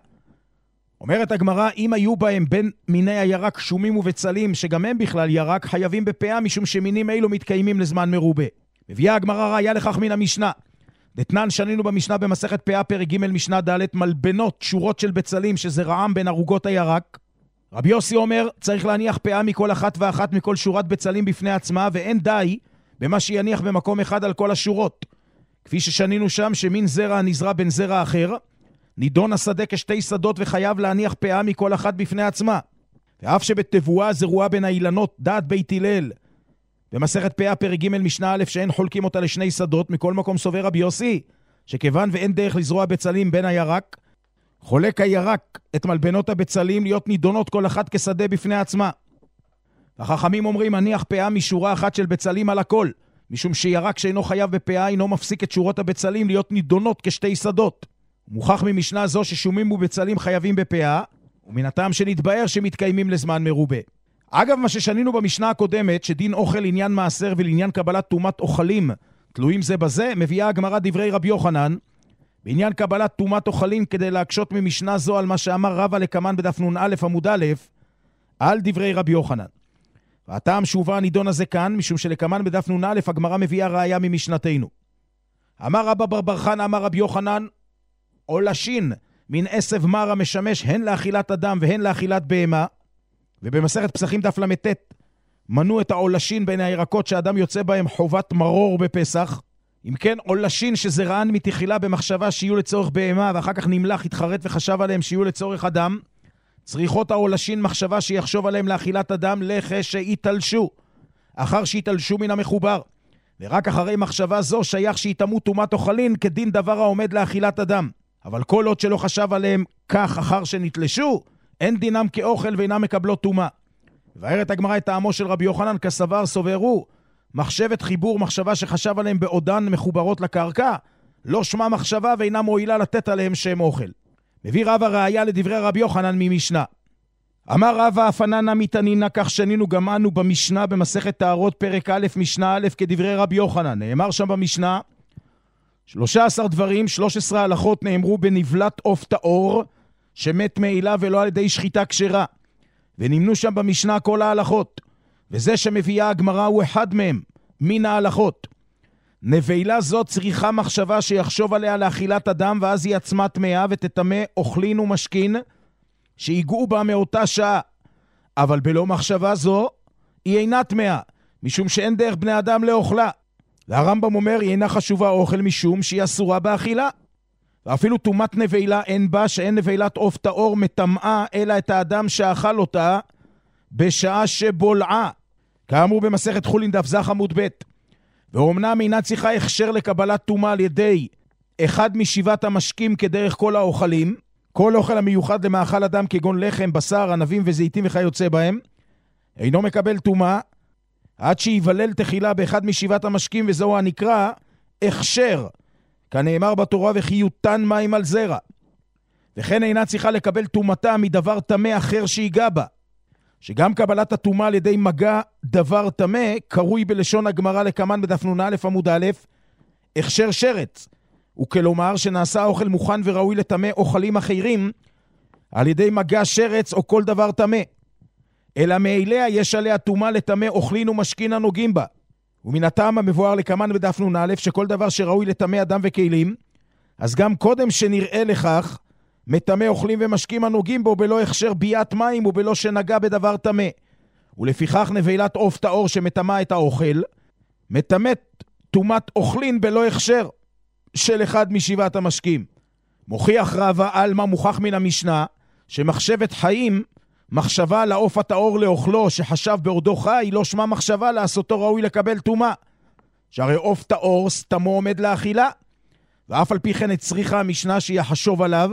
אומרת הגמרא, אם היו בהם בין מיני הירק שומים ובצלים, שגם הם בכלל ירק, חייבים בפאה משום שמינים אלו מתקיימים לזמן מרובה. מביאה הגמרא ראיה לכך מן המשנה. דתנן שנינו במשנה במסכת פאה פרק ג' משנה ד' מלבנות שורות של בצלים שזרעם בין ערוגות הירק. רבי יוסי אומר, צריך להניח פאה מכל אחת ואחת מכל שורת בצלים בפני עצמה, ואין די במה שיניח במקום אחד על כל השורות. כפי ששנינו שם שמין זרע נזרע בין זרע אחר, נידון השדה כשתי שדות וחייב להניח פאה מכל אחת בפני עצמה. ואף שבתבואה זרועה בין האילנות דעת בית הלל, במסכת פאה פרק ג' משנה א' שאין חולקים אותה לשני שדות, מכל מקום סובר רבי יוסי, שכיוון ואין דרך לזרוע בצלים בין הירק, חולק הירק את מלבנות הבצלים להיות נידונות כל אחת כשדה בפני עצמה. החכמים אומרים, הניח פאה משורה אחת של בצלים על הכל, משום שירק שאינו חייב בפאה אינו מפסיק את שורות הבצלים להיות נידונות כשתי שדות. מוכח ממשנה זו ששומים ובצלים חייבים בפאה, ומן הטעם שנתבהר שמתקיימים לזמן מרובה. אגב, מה ששנינו במשנה הקודמת, שדין אוכל עניין מעשר ולעניין קבלת תומת אוכלים תלויים זה בזה, מביאה הגמרא דברי רבי יוחנן, בעניין קבלת תומת אוכלים כדי להקשות ממשנה זו על מה שאמר רבא לקמן בדף נ"א עמוד א', על דברי רבי יוחנן. והטעם שהובא הנידון הזה כאן, משום שלקמן בדף נ"א הגמרא מביאה ראיה ממשנתנו. אמר רבא בר בר חנא אמר רבי יוחנן, עולשין מן עשב מר המשמש הן לאכילת אדם והן לאכילת בהמה, ובמסכת פסחים דף למ"ט מנו את העולשין בין הירקות שאדם יוצא בהם חובת מרור בפסח. אם כן, עולשין שזרען מתחילה במחשבה שיהיו לצורך בהמה ואחר כך נמלח, התחרט וחשב עליהם שיהיו לצורך אדם, צריכות העולשין מחשבה שיחשוב עליהם לאכילת אדם לכשהתלשו, אחר שהתלשו מן המחובר, ורק אחרי מחשבה זו שייך שיתמו תומת אוכלין כדין דבר העומד לאכילת אדם. אבל כל עוד שלא חשב עליהם כך אחר שנתלשו, אין דינם כאוכל ואינם מקבלות תומה. ובארת הגמרא את טעמו של רבי יוחנן כסבר סוברו, מחשבת חיבור מחשבה שחשב עליהם בעודן מחוברות לקרקע, לא שמה מחשבה ואינה מועילה לתת עליהם שם אוכל. מביא רבא ראיה לדברי רבי יוחנן ממשנה. אמר רבא הפננה מתענינה, כך שנינו גם אנו במשנה במסכת טהרות פרק א' משנה א' כדברי רבי יוחנן. נאמר שם במשנה 13 דברים, 13 הלכות נאמרו בנבלת עוף טהור שמת מעילה ולא על ידי שחיטה כשרה, ונמנו שם במשנה כל ההלכות, וזה שמביאה הגמרא הוא אחד מהם מן ההלכות. נבילה זאת צריכה מחשבה שיחשוב עליה לאכילת אדם, ואז היא עצמה טמאה ותטמא אוכלין ומשכין שיגעו בה מאותה שעה, אבל בלא מחשבה זו היא אינה טמאה, משום שאין דרך בני אדם לאוכלה. והרמב"ם אומר היא אינה חשובה אוכל משום שהיא אסורה באכילה. ואפילו תומת נבילה אין בה, שאין נבילת עוף טהור מטמאה אלא את האדם שאכל אותה בשעה שבולעה, כאמור במסכת חולין דף ז עמוד ב'. ואומנם אינה צריכה הכשר לקבלת תומה על ידי אחד משבעת המשקים כדרך כל האוכלים, כל אוכל המיוחד למאכל אדם כגון לחם, בשר, ענבים וזיתים וכיוצא בהם, אינו מקבל תומה עד שיבלל תחילה באחד משבעת המשקים, וזהו הנקרא הכשר, כנאמר בתורה וכי יותן מים על זרע. וכן אינה צריכה לקבל תומתה מדבר טמא אחר שיגע בה. שגם קבלת הטומאה על ידי מגע דבר טמא, קרוי בלשון הגמרא לקמן בדף נ"א עמוד א', הכשר שרץ, וכלומר שנעשה האוכל מוכן וראוי לטמא אוכלים אחרים, על ידי מגע שרץ או כל דבר טמא. אלא מאליה יש עליה טומאה לטמא אוכלין ומשכין הנוגעים בה. ומן הטעם המבואר לקמן בדף נ"א, שכל דבר שראוי לטמא אדם וכלים, אז גם קודם שנראה לכך, מטמא אוכלים ומשקים הנוגעים בו בלא הכשר ביאת מים ובלא שנגע בדבר טמא. ולפיכך נבילת עוף טהור שמטמא את האוכל, מטמאת טומאת אוכלין בלא הכשר של אחד משבעת המשקים. מוכיח רבא עלמא מוכח מן המשנה, שמחשבת חיים, מחשבה לעוף הטהור לאוכלו שחשב בעודו חי, לא שמה מחשבה לעשותו ראוי לקבל טומאה. שהרי עוף טהור סתמו עומד לאכילה, ואף על פי כן הצריכה המשנה שיחשוב עליו,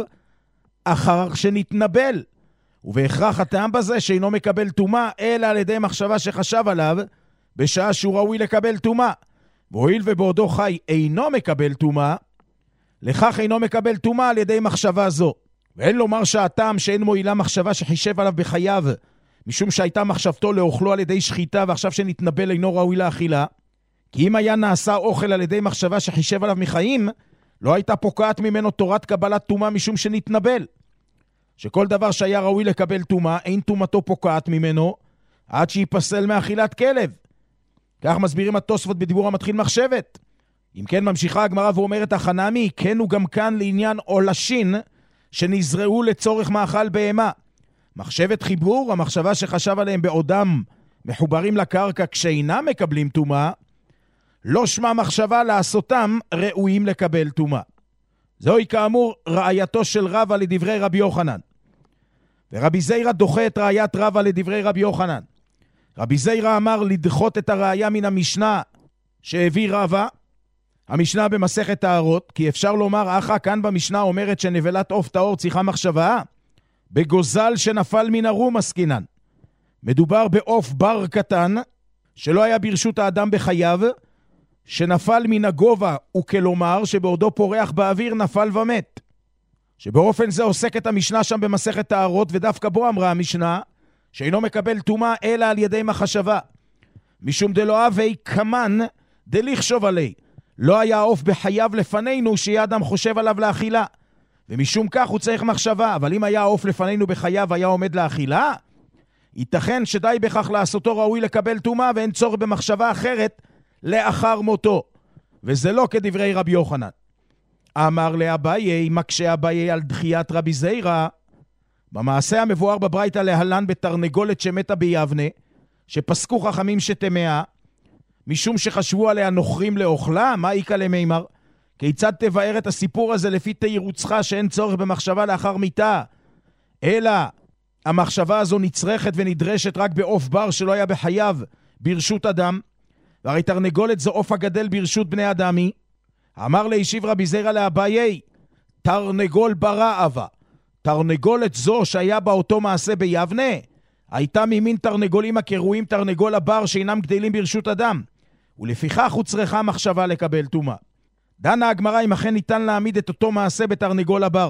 אחר שנתנבל. ובהכרח הטעם בזה שאינו מקבל טומאה, אלא על ידי מחשבה שחשב עליו, בשעה שהוא ראוי לקבל טומאה. והואיל ובעודו חי אינו מקבל טומאה, לכך אינו מקבל טומאה על ידי מחשבה זו. ואין לומר שהטעם שאין מועילה מחשבה שחישב עליו בחייו, משום שהייתה מחשבתו לאוכלו על ידי שחיטה, ועכשיו שנתנבל אינו ראוי לאכילה. כי אם היה נעשה אוכל על ידי מחשבה שחישב עליו מחיים, לא הייתה פוקעת ממנו תורת קבלת טומאה משום שנתנבל. שכל דבר שהיה ראוי לקבל טומאה, אין טומאתו פוקעת ממנו, עד שיפסל מאכילת כלב. כך מסבירים התוספות בדיבור המתחיל מחשבת. אם כן ממשיכה הגמרא ואומרת החנמי, כן הוא גם כאן לעניין עולשין, שנזרעו לצורך מאכל בהמה. מחשבת חיבור, המחשבה שחשב עליהם בעודם מחוברים לקרקע כשאינם מקבלים טומאה, לא שמה מחשבה לעשותם ראויים לקבל טומאה. זוהי כאמור ראייתו של רבא לדברי רבי יוחנן. ורבי זיירא דוחה את ראיית רבא לדברי רבי יוחנן. רבי זיירא אמר לדחות את הראיה מן המשנה שהביא רבא, המשנה במסכת טהרות, כי אפשר לומר, אחא כאן במשנה אומרת שנבלת עוף טהור צריכה מחשבה, בגוזל שנפל מן הרום עסקינן. מדובר בעוף בר קטן, שלא היה ברשות האדם בחייו, שנפל מן הגובה, וכלומר שבעודו פורח באוויר נפל ומת. שבאופן זה עוסקת המשנה שם במסכת טהרות, ודווקא בו אמרה המשנה, שאינו מקבל טומאה אלא על ידי מחשבה. משום דלא הווי כמן דליחשוב עלי. לא היה העוף בחייו לפנינו שיהיה אדם חושב עליו לאכילה. ומשום כך הוא צריך מחשבה. אבל אם היה העוף לפנינו בחייו היה עומד לאכילה, ייתכן שדי בכך לעשותו ראוי לקבל טומאה, ואין צורך במחשבה אחרת לאחר מותו. וזה לא כדברי רבי יוחנן. אמר לאביי, מקשה אביי על דחיית רבי זיירא, במעשה המבואר בברייתא להלן בתרנגולת שמתה ביבנה, שפסקו חכמים שטמאה, משום שחשבו עליה נוכרים לאוכלה, מה איקה למימר? כיצד תבאר את הסיפור הזה לפי תירוצך שאין צורך במחשבה לאחר מיתה, אלא המחשבה הזו נצרכת ונדרשת רק בעוף בר שלא היה בחייו ברשות אדם, והרי תרנגולת זו עוף הגדל ברשות בני אדמי. אמר לישיב רבי זיירא לאביי, תרנגול ברא אבה. תרנגולת זו שהיה באותו מעשה ביבנה, הייתה ממין תרנגולים הקרויים תרנגול הבר שאינם גדלים ברשות אדם, ולפיכך הוא צריכה מחשבה לקבל טומאה. דנה הגמרא אם אכן ניתן להעמיד את אותו מעשה בתרנגול הבר.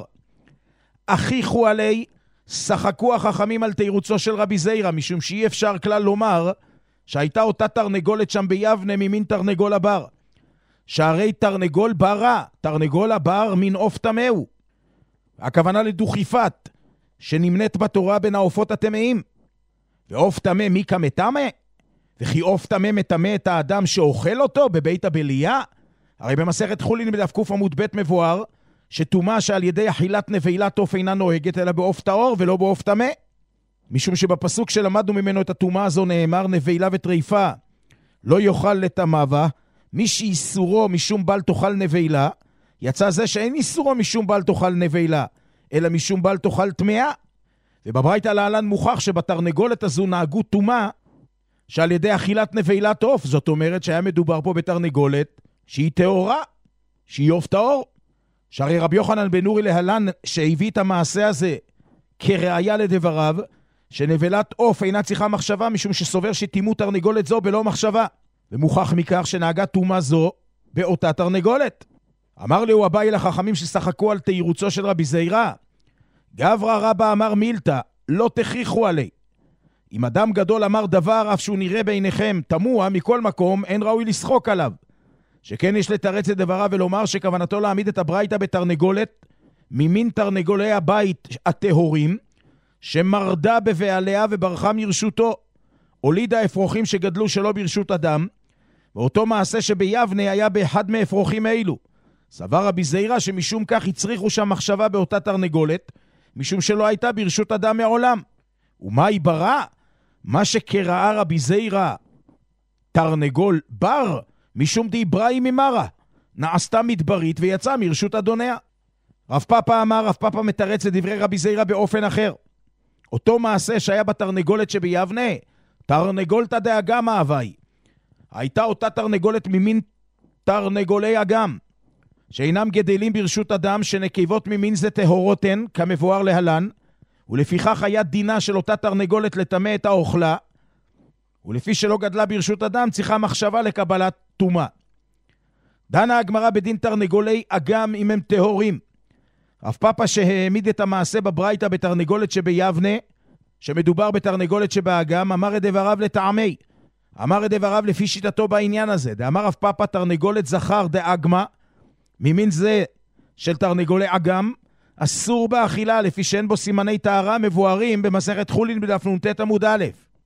הכיחו עלי, שחקו החכמים על תירוצו של רבי זיירא, משום שאי אפשר כלל לומר שהייתה אותה תרנגולת שם ביבנה ממין תרנגול הבר. שהרי תרנגול ברא, תרנגול הבר מן עוף טמאו. הכוונה לדוכיפת, שנמנית בתורה בין העופות הטמאים. ועוף טמא מי כמטמא? וכי עוף טמא מטמא את האדם שאוכל אותו בבית הבליה? הרי במסכת חולין בדף ק' עמוד ב' מבואר, שטומאה שעל ידי אכילת נבילת עוף אינה נוהגת אלא בעוף טהור ולא בעוף טמא. משום שבפסוק שלמדנו ממנו את הטומאה הזו נאמר נבילה וטריפה לא יאכל לטמאווה, מי שאיסורו משום בל תאכל נבילה, יצא זה שאין איסורו משום בל תאכל נבילה, אלא משום בל תאכל טמאה. ובברייתא להלן מוכח שבתרנגולת הזו נהגו טומאה שעל ידי אכילת נבילת עוף, זאת אומרת שהיה מדובר פה בתרנגולת שהיא טהורה, שהיא עוף טהור. שהרי רבי יוחנן בן נורי להלן שהביא את המעשה הזה כראיה לדבריו, שנבלת עוף אינה צריכה מחשבה, משום שסובר שתימו תרנגולת זו בלא מחשבה, ומוכח מכך שנהגה טומאה זו באותה תרנגולת. אמר לו אביי לחכמים ששחקו על תירוצו של רבי זיירא, גברא רבא אמר מילתא, לא תכיחו עלי. אם אדם גדול אמר דבר אף שהוא נראה בעיניכם תמוה, מכל מקום אין ראוי לשחוק עליו. שכן יש לתרץ את דבריו ולומר שכוונתו להעמיד את הברייתא בתרנגולת ממין תרנגולי הבית הטהורים, שמרדה בבעליה וברחה מרשותו, הולידה אפרוחים שגדלו שלא ברשות אדם, ואותו מעשה שביבנה היה באחד מאפרוחים אלו. סבר רבי זעירא שמשום כך הצריכו שם מחשבה באותה תרנגולת, משום שלא הייתה ברשות אדם מעולם. ומה היא ברא? מה שקראה רבי זעירא תרנגול בר, משום דיברה היא ממרה, נעשתה מדברית ויצאה מרשות אדוניה. רב פאפא אמר, רב פאפא מתרץ לדברי רבי זעירא באופן אחר. אותו מעשה שהיה בתרנגולת שביבנה, תרנגולתא דאגמא הווי, הייתה אותה תרנגולת ממין תרנגולי אגם, שאינם גדלים ברשות אדם, שנקבות ממין זה טהורות הן, כמבואר להלן, ולפיכך היה דינה של אותה תרנגולת לטמא את האוכלה, ולפי שלא גדלה ברשות אדם, צריכה מחשבה לקבלת טומאה. דנה הגמרא בדין תרנגולי אגם אם הם טהורים. רב פאפא שהעמיד את המעשה בברייתא בתרנגולת שביבנה, שמדובר בתרנגולת שבאגם, אמר את דבריו לטעמי. אמר את דבריו לפי שיטתו בעניין הזה. דאמר רב פאפא תרנגולת זכר דאגמה, ממין זה של תרנגולי אגם, אסור באכילה, לפי שאין בו סימני טהרה מבוארים במסכת חולין בדף נ"ט עמוד א',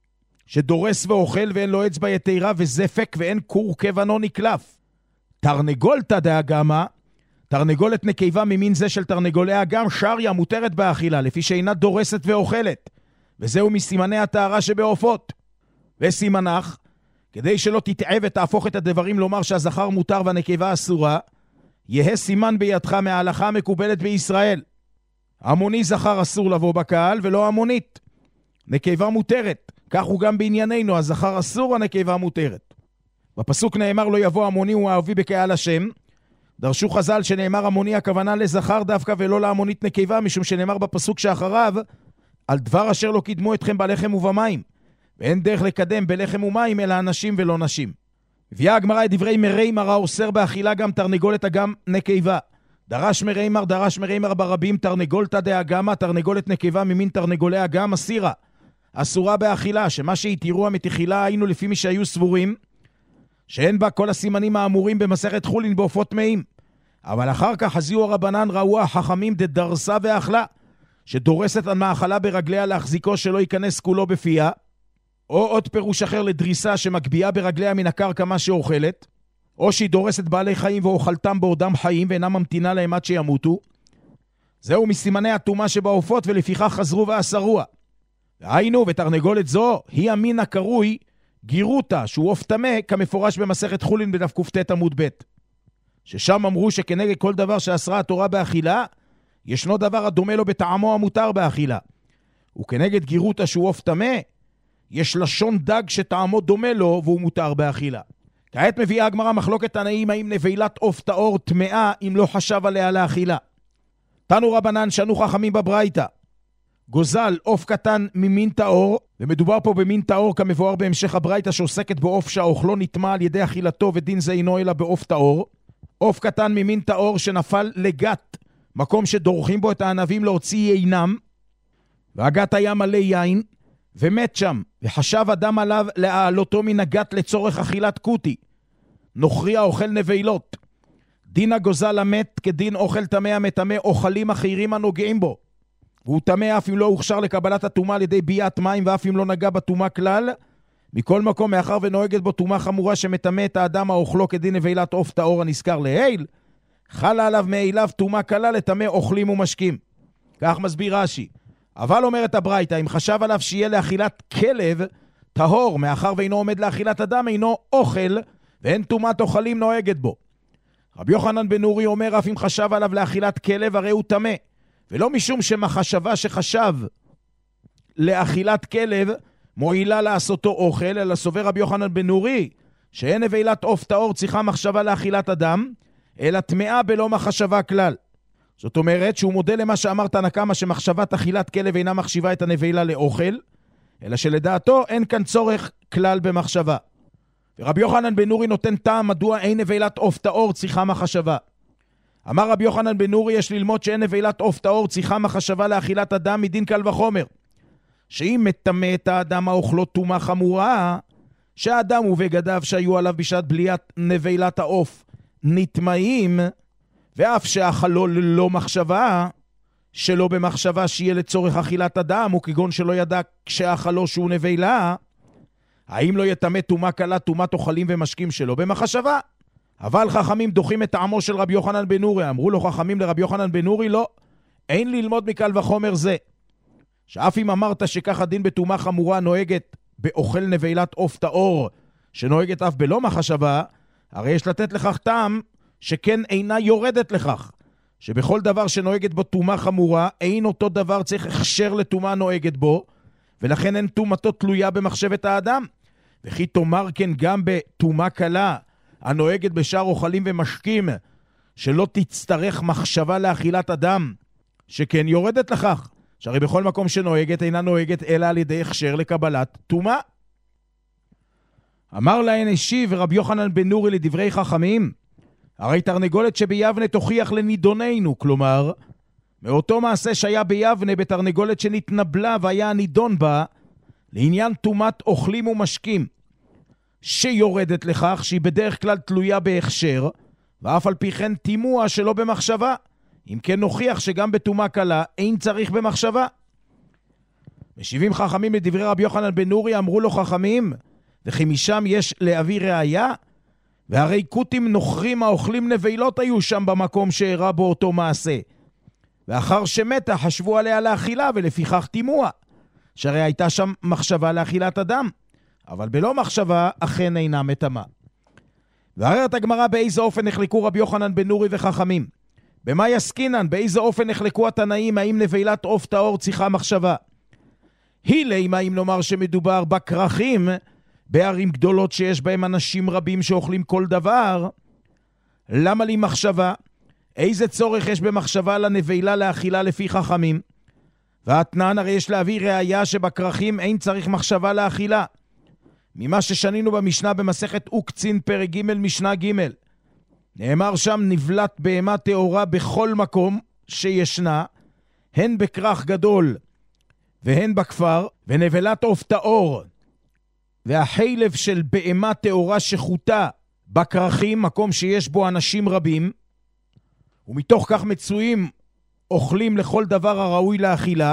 שדורס ואוכל ואין לו אצבע יתירה וזפק ואין קור כבנו נקלף. תרנגולתא דאגמא, תרנגולת נקבה ממין זה של תרנגולי אגם, שריה מותרת באכילה, לפי שאינה דורסת ואוכלת, וזהו מסימני הטהרה שבעופות. וסימנך, כדי שלא תתעה ותהפוך את הדברים לומר שהזכר מותר והנקבה אסורה, יהיה סימן בידך מההלכה המקובלת בישראל. המוני זכר אסור לבוא בקהל ולא המונית. נקבה מותרת. כך הוא גם בענייננו, הזכר אסור, הנקבה מותרת. בפסוק נאמר לא יבוא המוני ואהובי בקהל השם. דרשו חז"ל שנאמר המוני הכוונה לזכר דווקא ולא להמונית נקבה, משום שנאמר בפסוק שאחריו על דבר אשר לא קידמו אתכם בלחם ובמים, ואין דרך לקדם בלחם ומים אלא אנשים ולא נשים. הביאה הגמרא את דברי מריימר האוסר באכילה גם תרנגולת אגם נקבה. דרש מריימר ברבים תרנגולתא דאגמא, תרנגולת נקבה ממין תרנגולי אגם אסירה, אסורה באכילה, שמה שהתירו המתחילה היינו לפי מי שהיו סבורים שאין בה כל הסימנים האמורים במסכת חולין בעופות טמאים. אבל אחר כך חזיו הרבנן ראו החכמים דדרסה ואכלה, שדורסת על מאכלה ברגליה להחזיקו שלא ייכנס כולו בפיה, או עוד פירוש אחר לדריסה שמקביעה ברגליה מן הקרקע מה שאוכלת, או שהיא דורסת בעלי חיים ואוכלתם בעודם חיים ואינה ממתינה להם עד שימותו. זהו מסימני הטומאה שבעופות, ולפיכך חזרו ואסרוה. והיינו, ותרנגולת זו היא המין הקרוי גירותה, שהוא עוף טמא, כמפורש במסכת חולין בדף קט עמוד ב', ששם אמרו שכנגד כל דבר שאסרה התורה באכילה, ישנו דבר הדומה לו בטעמו המותר באכילה. וכנגד גירותה שהוא עוף טמא, יש לשון דג שטעמו דומה לו והוא מותר באכילה. כעת מביאה הגמרא מחלוקת תנאים האם נבילת עוף טהור טמאה אם לא חשב עליה לאכילה. תנו רבנן שנו חכמים בברייתא, גוזל עוף קטן ממין טהור, ומדובר פה במין טהור כמבואר בהמשך הברייתא שעוסקת בעוף שהאוכלו נטמא על ידי אכילתו, ודין זה אינו אלא בעוף טהור. עוף קטן ממין טהור שנפל לגת, מקום שדורכים בו את הענבים להוציא יינם, והגת היה מלא יין, ומת שם, וחשב אדם עליו להעלותו מן הגת לצורך אכילת קוטי, נוכרי האוכל נבילות. דין הגוזל המת כדין אוכל טמא המטמא אוכלים אחרים הנוגעים בו, והוא טמא אף אם לא הוכשר לקבלת הטומאה על ידי ביאת מים, ואף אם לא נגע בטומאה כלל. מכל מקום, מאחר ונוהגת בו טומאה חמורה שמטמא את האדם האוכלו כדין נבילת עוף טהור הנזכר לעיל, חלה עליו מאליו טומאה קלה לטמא אוכלים ומשקים. כך מסביר רש"י. אבל אומרת הברייתא, אם חשב עליו שיהיה לאכילת כלב טהור, מאחר ואינו עומד לאכילת אדם, אינו אוכל, ואין טומאת אוכלים נוהגת בו. רבי יוחנן בן נורי אומר, אף אם חשב עליו לאכילת כלב, הרי הוא טמא. ולא משום שמחשבה שחשב לאכילת כלב מועילה לעשותו אוכל, אלא סובר רבי יוחנן בן נורי שאין נבילת עוף טהור צריכה מחשבה לאכילת אדם, אלא טמאה בלא מחשבה כלל. זאת אומרת שהוא מודה למה שאמר תנא קמא שמחשבת אכילת כלב אינה מחשיבה את הנבילה לאוכל, אלא שלדעתו אין כאן צורך כלל במחשבה. ורבי יוחנן בן נורי נותן טעם מדוע אין נבילת עוף טהור צריכה מחשבה. אמר רבי יוחנן בן נורי, יש ללמוד שאין נבילת עוף טהור צריכה מחשבה לאכילת אדם מדין קל וחומר, שאם מטמא את האדם האוכלו טומאה חמורה, שהאדם ובגדיו שהיו עליו בשעת בליית נבילת העוף נטמאים, ואף שאכלו ללא מחשבה, שלא במחשבה שיהיה לצורך אכילת אדם, וכגון שלא ידע כשאכלו שהוא נבילה, האם לא יטמא טומאה קלה טומאת אוכלים ומשקים שלו במחשבה? אבל חכמים דוחים את טעמו של רבי יוחנן בן נורי. אמרו לו חכמים לרבי יוחנן בן נורי, לא, אין ללמוד מקל וחומר זה, שאף אם אמרת שכך הדין בטומאה חמורה נוהגת באוכל נבילת עוף טהור, שנוהגת אף בלא מחשבה, הרי יש לתת לכך טעם שכן אינה יורדת לכך, שבכל דבר שנוהגת בו טומאה חמורה, אין אותו דבר צריך הכשר לטומאה נוהגת בו, ולכן אין טומאתו תלויה במחשבת האדם. וכי תאמר כן גם בטומאה קלה, הנוהגת בשאר אוכלים ומשקים, שלא תצטרך מחשבה לאכילת אדם, שכן יורדת לכך, שהרי בכל מקום שנוהגת אינה נוהגת אלא על ידי הכשר לקבלת טומאה. אמר להן השיב רבי יוחנן בן נורי לדברי חכמים, הרי תרנגולת שביבנה תוכיח לנידוננו, כלומר, מאותו מעשה שהיה ביבנה בתרנגולת שנתנבלה והיה הנידון בה, לעניין טומאת אוכלים ומשקים, שיורדת לכך שהיא בדרך כלל תלויה בהכשר, ואף על פי כן תימוע שלא במחשבה, אם כן נוכיח שגם בטומאה קלה אין צריך במחשבה. משיבים חכמים לדברי רבי יוחנן בן נורי, אמרו לו חכמים, וכי משם יש להביא ראיה? והרי קוטים נוכרים האוכלים נבילות היו שם במקום שהראה בו אותו מעשה, ואחר שמתה חשבו עליה לאכילה ולפיכך תימוע, שהרי הייתה שם מחשבה לאכילת אדם, אבל בלא מחשבה אכן אינה מטמאה. והררת הגמרא באיזה אופן נחלקו רבי יוחנן בן נורי וחכמים, במה יסקינן, באיזה אופן נחלקו התנאים, האם נבילת עוף טהור צריכה מחשבה? הילי, אם נאמר שמדובר בכרכים, בערים גדולות שיש בהם אנשים רבים שאוכלים כל דבר, למה לי מחשבה? איזה צורך יש במחשבה לנבילה לאכילה לפי חכמים? והתנן הרי יש להביא ראיה שבכרכים אין צריך מחשבה לאכילה, ממה ששנינו במשנה במסכת אוקצין פרק ג' משנה ג', נאמר שם נבלת בהמה טהורה בכל מקום שישנה, הן בכרך גדול והן בכפר, ונבלת עוף טהור והחלב של בהמה טהורה שחוטה בכרכים, מקום שיש בו אנשים רבים, ומתוך כך מצויים אוכלים לכל דבר הראוי לאכילה,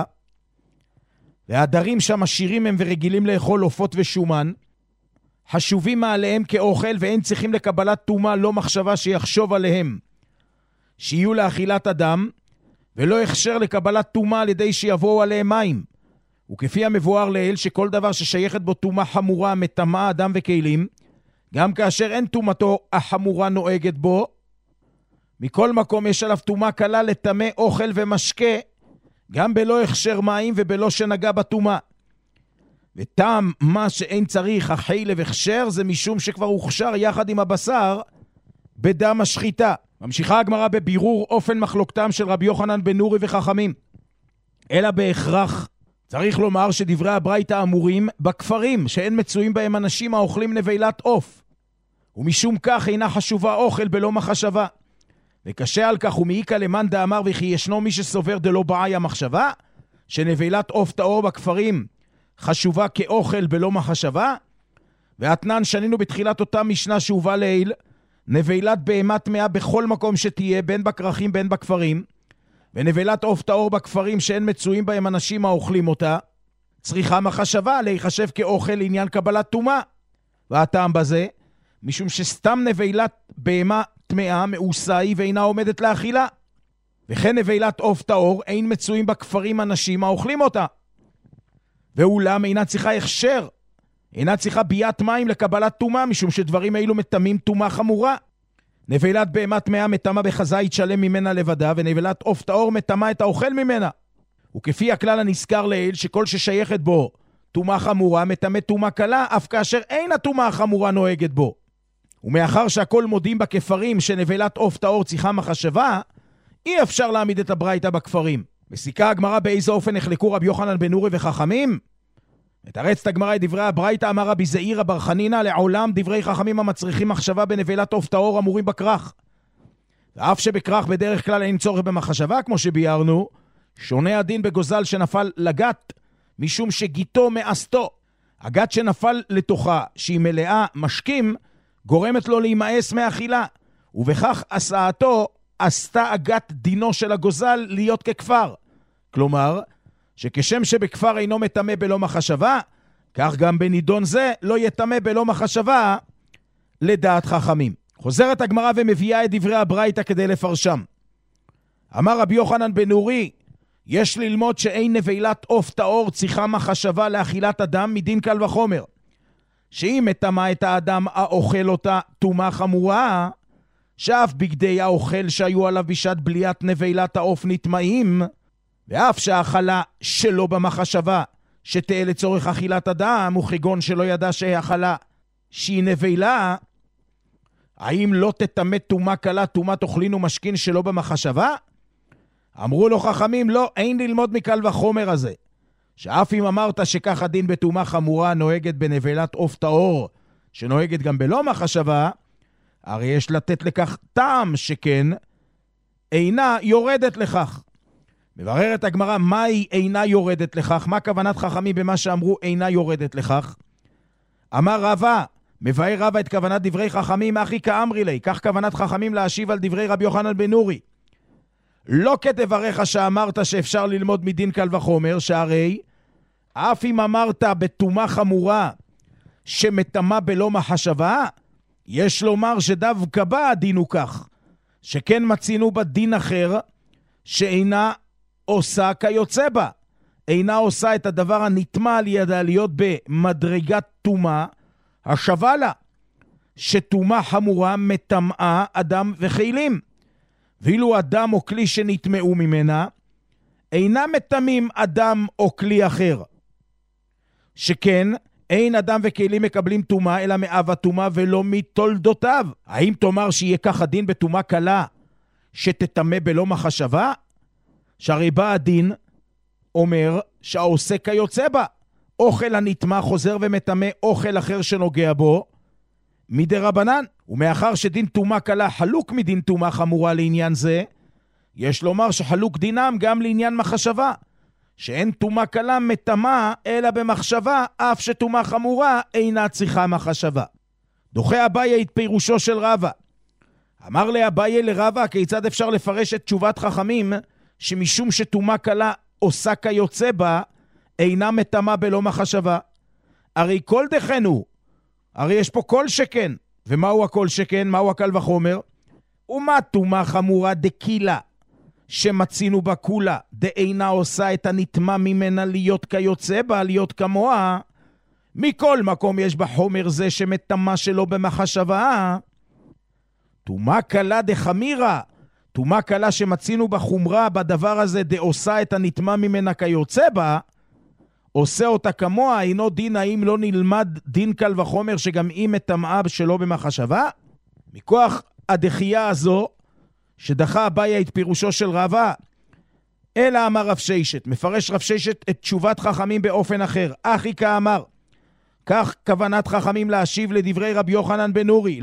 והדרים שם עשירים הם ורגילים לאכול עופות ושומן, חשובים מעליהם כאוכל, ואין צריכים לקבלת טומאה לא מחשבה שיחשוב עליהם שיהיו לאכילת אדם, ולא הכשר לקבלת טומאה על ידי שיבואו עליהם מים. וכפי המבואר לעיל שכל דבר ששייכת בו טומאה חמורה מטמאה אדם וכלים, גם כאשר אין טומאתו החמורה נוהגת בו, מכל מקום יש עליו טומאה קלה לטמא אוכל ומשקה, גם בלא הכשר מים ובלא שנגע בטומאה. וטעם מה שאין צריך החלב הכשר זה משום שכבר הוכשר יחד עם הבשר בדם השחיטה. ממשיכה הגמרא בבירור אופן מחלוקתם של רבי יוחנן בן נורי וחכמים. אלא בהכרח צריך לומר שדברי הברייתא אמורים בכפרים שאין מצויים בהם אנשים האוכלים נבילת עוף, ומשום כך אינה חשובה אוכל בלא מחשבה. וקשה על כך ומעיקה למאן דאמר וכי ישנו מי שסובר דלא בעיה מחשבה, שנבילת עוף טהור בכפרים חשובה כאוכל בלא מחשבה. והתנן שנינו בתחילת אותה משנה שהובא לעיל, נבילת בהמה טמאה בכל מקום שתהיה, בין בכרכים בין בכפרים, ונבילת עוף טהור בכפרים שאין מצויים בהם אנשים האוכלים אותה, צריכה מחשבה להיחשב כאוכל לעניין קבלת טומאה. והטעם בזה, משום שסתם נבילת בהמה טמאה מאוסה היא ואינה עומדת לאכילה, וכן נבילת עוף טהור אין מצויים בכפרים אנשים האוכלים אותה, ואולם אינה צריכה הכשר, אינה צריכה ביאת מים לקבלת טומאה, משום שדברים אילו מטמאים טומאה חמורה. נבילת בהמה טמאה מטמאה בחזית שלם ממנה לבדה, ונבילת עוף טהור מטמאה את האוכל ממנה. וכפי הכלל הנזכר לעיל שכל ששייכת בו טומאה חמורה מטמא טומאה קלה, אף כאשר אין הטומאה החמורה נוהגת בו. ומאחר שהכל מודים בכפרים שנבילת עוף טהור צריכה מחשבה, אי אפשר להעמיד את הברייתא בכפרים. מסיקה הגמרא באיזה אופן נחלקו רבי יוחנן בן נורי וחכמים? מתרצת הגמרא את דברי הברייתא, אמר רבי זעירא בר חנינא, לעולם דברי חכמים המצריכים מחשבה בנבילת עוף טהור אמורים בכרך. ואף שבכרך בדרך כלל אין צורך במחשבה כמו שביארנו, שונה הדין בגוזל שנפל לגת משום שגיתו מאסתו. הגת שנפל לתוכה, שהיא מלאה משקים, גורמת לו להימאס מאכילה, ובכך הסעתו עשתה הגת דינו של הגוזל להיות ככפר. כלומר, שכשם שבכפר אינו מטמא בלא מחשבה, כך גם בנידון זה לא יטמא בלא מחשבה לדעת חכמים. חוזרת הגמרא ומביאה את דברי הברייתא כדי לפרשם. אמר רבי יוחנן בן נורי, יש ללמוד שאין נבילת עוף טהור צריכה מחשבה לאכילת אדם מדין קל וחומר. שאם מטמא את האדם האוכל אותה טומאה חמורה, שאף בגדי האוכל שהיו עליו בשעת בליית נבילת העוף נטמאים, ואף שהאכלה שלא במחשבה שתהיה לצורך אכילת אדם, וכגון שלא ידע שהאכלה שהיא נבילה, האם לא תטמא טומאה קלה טומאת אוכלין ומשכין שלא במחשבה? אמרו לו חכמים, לא, אין ללמוד מקל וחומר הזה. שאף אם אמרת שכך הדין בטומאה חמורה נוהגת בנבילת עוף טהור, שנוהגת גם בלא מחשבה, הרי יש לתת לכך טעם שכן אינה יורדת לכך. מבררת הגמרא, מהי אינה יורדת לכך? מה כוונת חכמים במה שאמרו אינה יורדת לכך? אמר רבא, מבאר רבא את כוונת דברי חכמים, אחי כאמרי לי, כך כוונת חכמים להשיב על דברי רבי יוחנן בן נורי. לא כדבריך שאמרת שאפשר ללמוד מדין קל וחומר, שהרי אף אם אמרת בטומאה חמורה שמטמא בלא מחשבה, יש לומר שדווקא בה הדין הוא כך, שכן מצינו בדין אחר שאינה עושה כיוצא בה, אינה עושה את הדבר הנטמע על ידה להיות במדרגת טומאה השווה לה, שטומאה חמורה מטמאה אדם וחילים, ואילו אדם או כלי שנטמאו ממנה אינה מטמאים אדם או כלי אחר, שכן אין אדם וכלים מקבלים טומאה אלא מאב הטומאה ולא מתולדותיו. האם תאמר שיהיה כך הדין בטומאה קלה שתטמא בלא מחשבה? שהרי בא הדין אומר שהעושה כיוצא בה, אוכל הנטמא חוזר ומטמא אוכל אחר שנוגע בו מדרבנן, ומאחר שדין טומאה קלה חלוק מדין טומאה חמורה לעניין זה, יש לומר שחלוק דינם גם לעניין מחשבה, שאין טומאה קלה מטמאה אלא במחשבה, אף שטומאה חמורה אינה צריכה מחשבה. דוחה אביי את פירושו של רבא. אמר לאביי לרבא, כיצד אפשר לפרש את תשובת חכמים שמשום שטומאה קלה עושה כיוצא בה אינה מטמאה בלא מחשבה? הרי כל דכנו, הרי יש פה כל שכן. ומהו הכל שכן? מהו הקל וחומר? ומה טומאה חמורה דקילה שמצינו בה כולה דאינה עושה את הנטמא ממנה להיות כיוצא בה, להיות כמוה? מכל מקום יש בחומר זה שמטמא שלא במחשבה. טומאה קלה דחמירה, טומאה קלה שמצינו בחומרה בדבר הזה דעושה את הנטמא ממנה כיוצא בה, עושה אותה כמוה, אינו דין האם לא נלמד דין קל וחומר שגם אם מטמאה שלא במחשבה? מכוח הדחייה הזו שדחה אביי את פירושו של רבא, אלא אמר רב ששת, מפרש רב ששת את תשובת חכמים באופן אחר. אחי כאמר, כך כוונת חכמים להשיב לדברי רבי יוחנן בן נורי,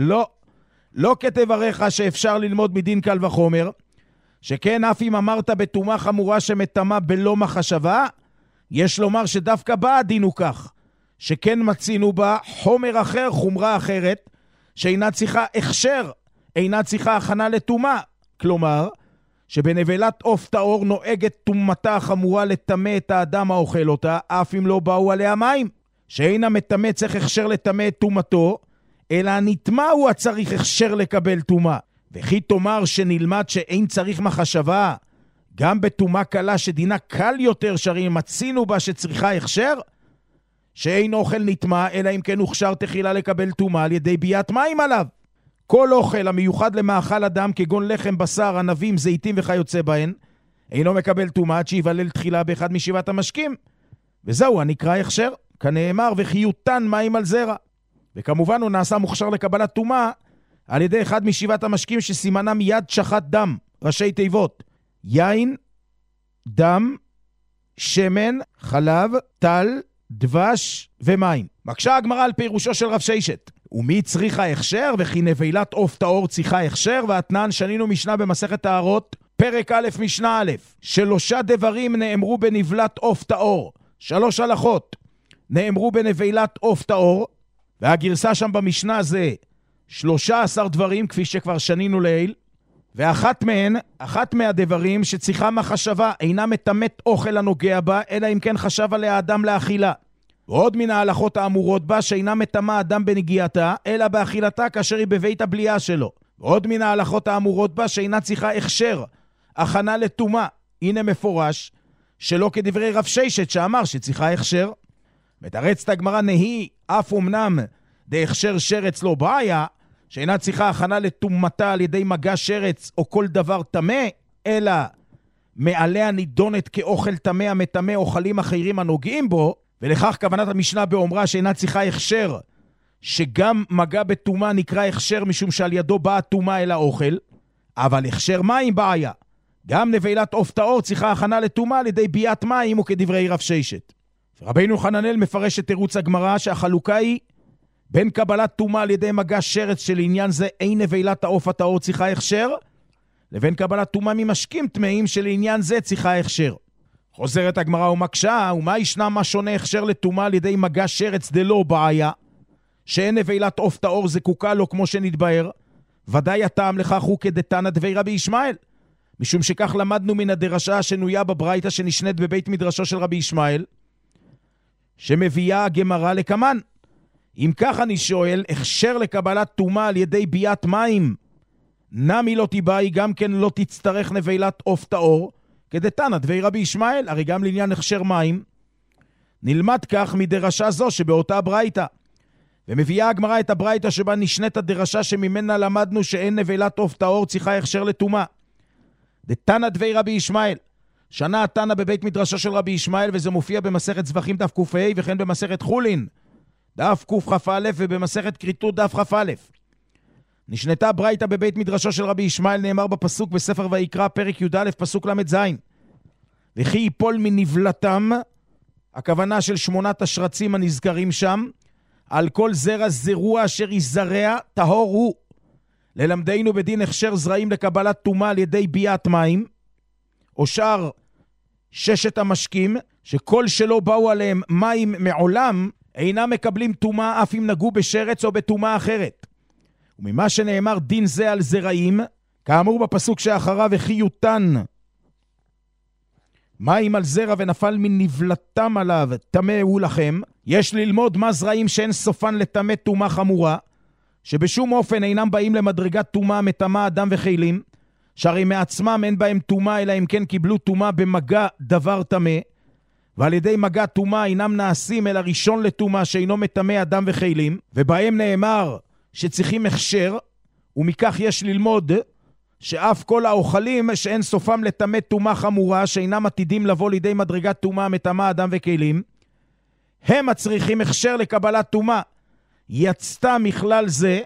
לא כתבריך שאפשר ללמוד מדין קל וחומר, שכן אף אם אמרת בטומאה חמורה שמטמאה בלא מחשבה, יש לומר שדווקא בה הדין הוא כך, שכן מצינו בה חומר אחר, חומרה אחרת, שאינה צריכה הכשר, אינה צריכה הכנה לטומאה. כלומר, שבנבלת עוף טהור נוהגת טומאתה החמורה לטמא את האדם האוכל אותה, אף אם לא באו עליה מים. שאין המטמא צריך הכשר לטמא את טומאתו, אלא הנטמא הוא הצריך הכשר לקבל טומאה. וכי תאמר שנלמד שאין צריך מחשבה, גם בטומאה קלה שדינה קל יותר, שהרי מצינו בה שצריכה הכשר, שאין אוכל נטמא, אלא אם כן הוכשר תחילה לקבל טומאה על ידי ביאת מים עליו. כל אוכל המיוחד למאכל אדם, כגון לחם, בשר, ענבים, זיתים וכיוצא בהן, אינו מקבל טומאה עד שיבלל תחילה באחד משבעת המשקים. וזהו הנקרא הכשר, כנאמר וחיותן מים על זרע. וכמובן הוא נעשה מוכשר לקבלת טומאה על ידי אחד משבעת המשקים שסימנה מיד שחת דם, ראשי תיבות: יין, דם, שמן, חלב, טל, דבש ומים. מקשה הגמרא על פירושו של רב ששת. ומי צריכה הכשר? וכי נבילת עוף טהור צריכה הכשר? והתנן שנינו משנה במסכת טהרות, פרק א' משנה א', 3 דברים נאמרו בנבלת עוף טהור, 3 הלכות נאמרו בנבילת עוף טהור, והגרסה שם במשנה זה 13 דברים, כפי שכבר שנינו לעיל, אחת מהדברים שצריכה מחשבה, אינה מטמאת אוכל הנוגע בה, אלא אם כן חשב עליה האדם לאכילה. ועוד מן ההלכות האמורות בה, שאינה מטמא אדם בנגיעתה, אלא באכילתה כאשר היא בבית הבליעה שלו. ועוד מן ההלכות האמורות בה, שאינה צריכה הכשר, הכנה לטומאה. הנה מפורש, שלא כדברי רב ששת שאמר שצריכה הכשר. מתרצת הגמרא נהי, אף אמנם דהכשר שרץ לא בעיה, שאינה צריכה הכנה לטומאתה על ידי מגע שרץ או כל דבר טמא, אלא מעליה נידונת כאוכל טמא המטמא אוכלים אחרים הנוגעים בו, ולכך כוונת המשנה באומרה שאינה צריכה הכשר, שגם מגע בטומאה נקרא הכשר משום שעל ידו באה טומאה אל האוכל, אבל הכשר מים בעיה. גם נבילת עוף טהור צריכה הכנה לטומאה על ידי ביאת מים, וכדברי רב ששת. רבינו חננאל מפרש את תירוץ הגמרא שהחלוקה היא בין קבלת טומאה על ידי מגע שרץ שלעניין זה אין נבילת העוף הטהור צריכה הכשר, לבין קבלת טומאה ממשקים טמאים שלעניין זה צריכה הכשר. חוזרת הגמרא ומקשה, ומה ישנה מה שונה הכשר לטומאה על ידי מגע שרץ דלא בעיה, שאין נבילת עוף טהור זקוקה לו כמו שנתבהר, ודאי הטעם לכך הוא כדתנא דבי רבי ישמעאל, משום שכך למדנו מן הדרשה שנויה בברייתא שנשנית בבית מדרשו של רבי ישמעאל, שמביאה הגמרא לקמן. אם כך אני שואל, הכשר לקבלת טומאה על ידי ביאת מים, נמי לא תיבאי, גם כן לא תצטרך נבילת עוף טהור, כדתנא דבי רבי ישמעאל, הרי גם לעניין הכשר מים, נלמד כך מדרשה זו שבאותה ברייתא. ומביאה הגמרא את הברייתא שבה נשנית הדרשה שממנה למדנו שאין נבילת עוף טהור צריכה הכשר לטומאה. דתנא דבי רבי ישמעאל, שנה התנא בבית מדרשו של רבי ישמעאל, וזה מופיע במסכת זבחים דף ק"ה, וכן במסכת חולין דף קכ"א, ובמסכת כריתות דף כ"א. נשנתה ברייתא בבית מדרשו של רבי ישמעאל, נאמר בפסוק בספר ויקרא פרק י"א פסוק ל"ז, וכי יפול מנבלתם, הכוונה של 8 השרצים הנזכרים שם, על כל זרע זרוע אשר יזרע טהור הוא. ללמדנו בדין הכשר זרעים לקבלת טומאה על ידי ביאת מים, או שאר 6 המשקים, שכל שלא באו עליהם מים מעולם, אינם מקבלים טומאה אף אם נגעו בשרץ או בטומאה אחרת. וממה שנאמר דין זה על זרעים, כאמור בפסוק שאחריו, וכי יותן מים על זרע ונפל מנבלתם עליו, טמא הוא לכם, יש ללמוד מה זרעים שאין סופן לטמא טומאה חמורה, שבשום אופן אינם באים למדרגת טומאה מטמא אדם וכלים, שהרי מעצמם אין בהם טומאה, אלא אם כן קיבלו טומאה במגע דבר טמא, ועל ידי מגע טומאה אינם נעשים אלא ראשון לטומאה שאינו מטמא אדם וכלים, ובהם נאמר שצריכים הכשר, ומכך יש ללמוד שאף כל האוכלים שאין סופם לטמא טומאה חמורה, שאינם עתידים לבוא לידי מדרגת טומאה מטמא אדם וכלים, הם הצריכים הכשר לקבלת טומאה. יצתה מכלל זה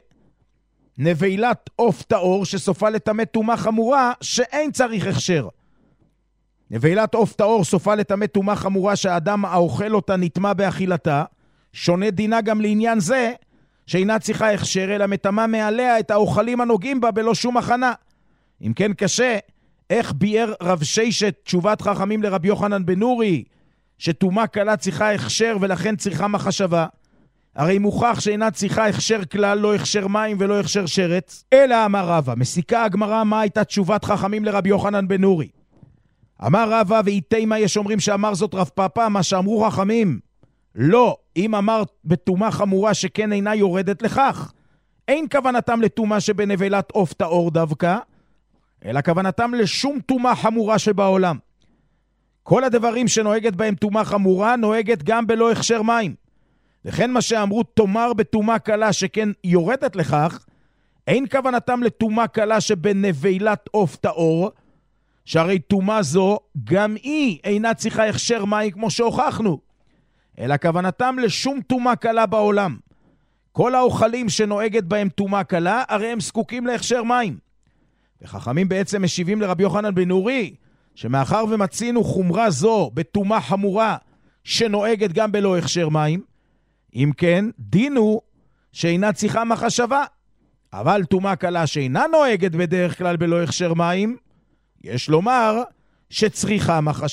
נבילת עוף טהור שסופה לטמא טומאה חמורה שאין צריך הכשר. נבילת עוף טהור סופה לטמא טומאה חמורה שהאדם האוכל אותה נטמא באכילתה, שונה דינה גם לעניין זה שאינה צריכה הכשר אלא מטמא מעליה את האוכלים הנוגעים בה בלא שום הכנה. אם כן קשה, איך ביאר רב ששת תשובת חכמים לרבי יוחנן בן נורי שטומאה קלה צריכה הכשר ולכן צריכה מחשבה? הרי מוכח שאינה צריכה הכשר כלל, לא הכשר מים ולא הכשר שרץ. אלא אמר רבא, מסיקה הגמרא מה הייתה תשובת חכמים לרבי יוחנן בן נורי. אמר רבא, ואיתי מה יש אומרים שאמר זאת רב פאפא, מה שאמרו חכמים לא, אם אמר בטומאה חמורה שכן אינה יורדת לכך, אין כוונתם לטומאה שבנבילת עוף טהור דווקא, אלא כוונתם לשום טומאה חמורה שבעולם. כל הדברים שנוהגת בהם טומאה חמורה נוהגת גם בלא הכשר מים. וכן מה שאמרו תאמר בטומאה קלה שכן יורדת לכך, אין כוונתם לטומאה קלה שבנבילת עוף טהור, שהרי טומאה זו גם היא אינה צריכה הכשר מים כמו שהוכחנו, אלא כוונתם לשום טומאה קלה בעולם. כל האוכלים שנוהגת בהם טומאה קלה, הרי הם זקוקים להכשר מים. וחכמים בעצם משיבים לרבי יוחנן בן נורי, שמאחר ומצינו חומרה זו בטומאה חמורה שנוהגת גם בלא הכשר מים, אם כן דינו שאינה צריכה מחשבה. אבל טומאה קלה שאינה נוהגת בדרך כלל בלא הכשר מים, יש לומר שצריכה מחשבה.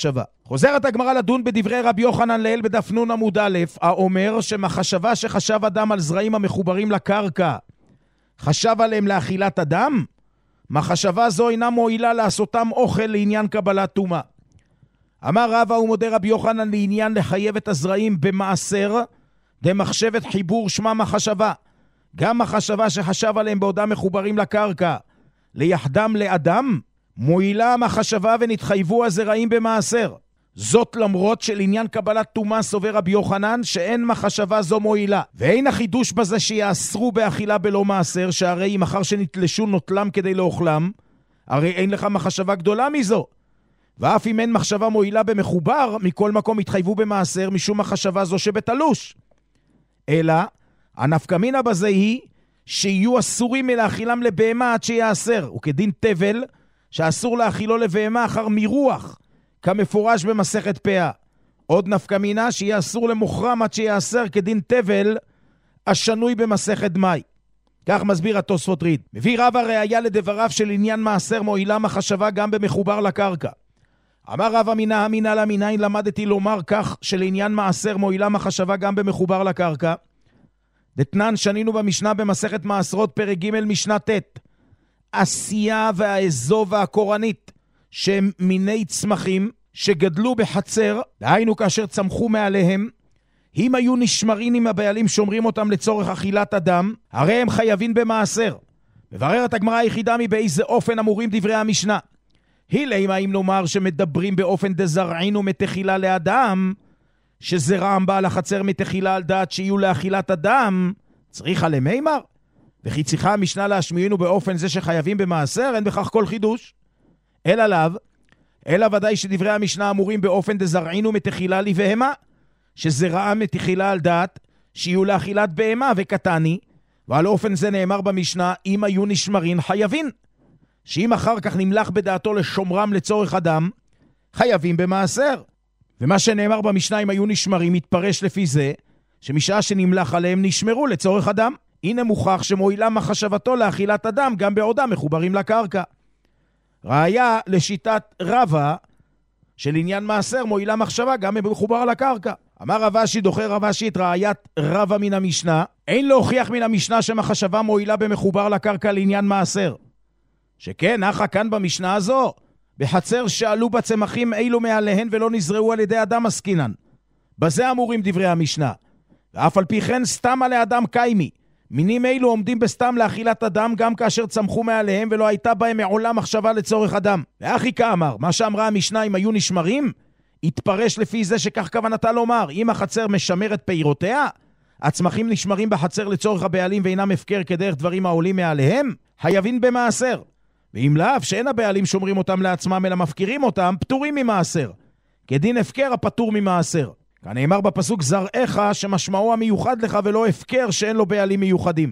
חוזרת הגמרא לדון בדברי רבי יוחנן לאל בדף נ' עמוד א', האומר שמחשבה שחשב אדם על זרעים המחוברים לקרקע, חשב עליהם לאכילת אדם, מחשבה זו אינה מועילה לעשותם אוכל לעניין קבלת טומאה. אמר רבא ומודה רבי יוחנן לעניין לחייב את הזרעים במעשר, דמחשבת חיבור שמה מחשבה. גם מחשבה שחשב עליהם בעודם מחוברים לקרקע, ליחדם לאדם, מועילה המחשבה ונתחייבו הזרעים במעשר. זאת למרות שלעניין קבלת טומאה סובר רבי יוחנן שאין מחשבה זו מועילה. ואין החידוש בזה שיאסרו באכילה בלא מעשר, שהרי אם אחר שנתלשו נוטלם כדי לאוכלם, הרי אין לך מחשבה גדולה מזו. ואף אם אין מחשבה מועילה במחובר, מכל מקום התחייבו במעשר משום מחשבה זו שבתלוש. אלא, הנפקמינה בזה היא שיהיו אסורים מלאכילם לבהמה עד שיאסר, וכדין תבל שאסור לאכילו לבהמה אחר מרוח, כמפורש במסכת פאה. עוד נפקמינה שיהיה אסור למוכרם עד שיאסר כדין תבל השנוי במסכת דמאי. כך מסביר התוספות ריד. מביא רבא ראיה לדבריו של עניין מעשר מועילה מחשבה גם במחובר לקרקע. אמר רבא מינא אמינא לה מניין למדתי לומר כך שלעניין מעשר מועילה מחשבה גם במחובר לקרקע. דתנן שנינו במשנה במסכת מעשרות פרק ג' משנה ט', עשייה והאזוב והקורנית שהם מיני צמחים שגדלו בחצר, דהיינו כאשר צמחו מעליהם, אם היו נשמרים עם הבעלים שומרים אותם לצורך אכילת אדם, הרי הם חייבים במעשר. מבררת הגמרא היחידה מבאיזה אופן אמורים דברי המשנה. הילה אם נאמר שמדברים באופן דזרעינו מתחילה לאדם, שזרעם בעל החצר מתחילה על דעת שיהיו לאכילת אדם, צריכה למימר. וכי צריכה המשנה להשמיענו באופן זה שחייבים במעשר, אין בכך כל חידוש. אלא ודאי שדברי המשנה אמורים באופן דזרעינו מתחילה לבהמה, שזרעם מתחילה על דעת שיהיו לאכילת בהמה וקטני, ועל אופן זה נאמר במשנה, אם היו נשמרים חייבים, שאם אחר כך נמלך בדעתו לשומרם לצורך אדם, חייבים במעשר. ומה שנאמר במשנה אם היו נשמרים מתפרש לפי זה, שמשעה שנמלך עליהם נשמרו לצורך אדם. הנה מוכח שמועילה מחשבתו לאכילת אדם גם בעודם מחוברים לקרקע. ראיה לשיטת רבא של עניין מעשר מועילה מחשבה גם מחובר לקרקע. אמר רב אשי דוחה רב אשי את ראיית רבא מן המשנה, אין להוכיח מן המשנה שמחשבה מועילה במחובר לקרקע לעניין מעשר. שכן נחה כאן במשנה הזו, בחצר שעלו בצמחים אילו מעליהן ולא נזרעו על ידי אדם עסקינן. בזה אמורים דברי המשנה. ואף על פי כן סתם על האדם קיימי. מינים אילו עומדים בסתם לאכילת אדם גם כאשר צמחו מעליהם ולא הייתה בהם מעולם מחשבה לצורך אדם. ואחי כאמר, מה שאמרה המשנה אם היו נשמרים, התפרש לפי זה שכך כוונתה לומר, אם החצר משמרת פירותיה, הצמחים נשמרים בחצר לצורך הבעלים ואינם הפקר כדרך דברים העולים מעליהם, חייבים במעשר. ואם לאו שאין הבעלים שומרים אותם לעצמם אלא מפקירים אותם, פטורים ממעשר. כדין הפקר הפטור ממעשר. כאן נאמר בפסוק זרעך שמשמעו המיוחד לך ולא הפקר שאין לו בעלים מיוחדים.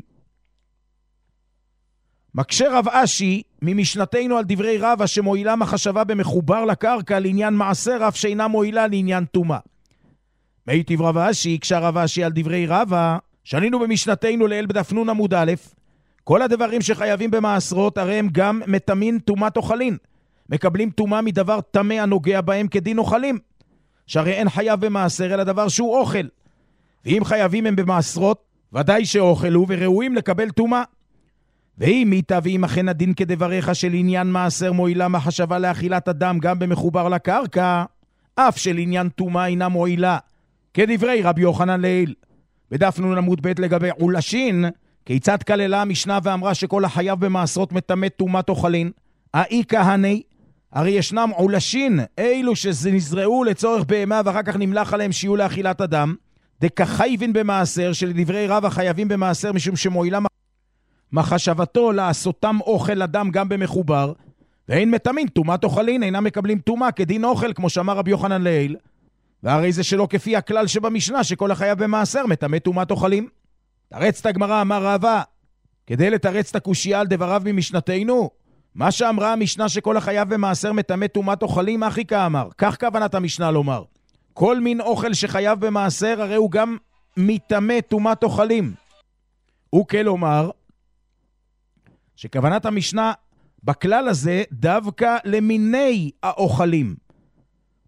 מקשה רב אשי ממשנתנו על דברי רבא שמועילה מחשבה במחובר לקרקע לעניין מעשר אף שאינה מועילה לעניין טומאה. מיטיב רב אשי הקשה רב אשי על דברי רבא שנינו במשנתנו לאל בדף נ' עמוד א', כל הדברים שחייבים במעשרות הרי הם גם מטמאים טומאת אוכלים, מקבלים טומאה מדבר טמא הנוגע בהם כדין אוכלים, שהרי אין חייב במעשר אלא דבר שהוא אוכל, ואם חייבים הם במעשרות ודאי שאוכלו וראויים לקבל טומאה. ואם איתה ואם אכן הדין כדבריך של עניין מעשר מועילה מחשבה לאכילת אדם גם במחובר לקרקע, אף של עניין טומאה אינה מועילה, כדברי רבי יוחנן לעיל. בדף נ' עמוד ב' לגבי עולשין, כיצד כללה המשנה ואמרה שכל החייב במעשרות מטמא טומאת אוכלין, האי כהני, הרי ישנם עולשין, אילו שנזרעו לצורך בהמה ואחר כך נמלך עליהם שיהיו לאכילת אדם, דכחייבין במעשר שלדברי רבא חייבים במעשר משום שמועילה מחשבתו לעשותם אוכל אדם גם במחובר, ואין מטמאים טומאת אוכלין, אינם מקבלים טומאה כדין אוכל כמו שאמר רבי יוחנן לעיל, והרי זה שלא כפי הכלל שבמשנה שכל החייב במעשר מטמא טומאת אוכלים. תרץ הגמרא אמר רבא, כדי לתרץ את הקושיה על דבריו ממשנתנו, מה שאמרה המשנה שכל החייב במעשר מטמא טומאת אוכלים, אחי כאמר, כך כוונת המשנה לומר, כל מין אוכל שחייב במעשר הרי הוא גם מטמא טומאת אוכלים. וכלומר, שכוונת המשנה בכלל הזה דווקא למיני האוכלים.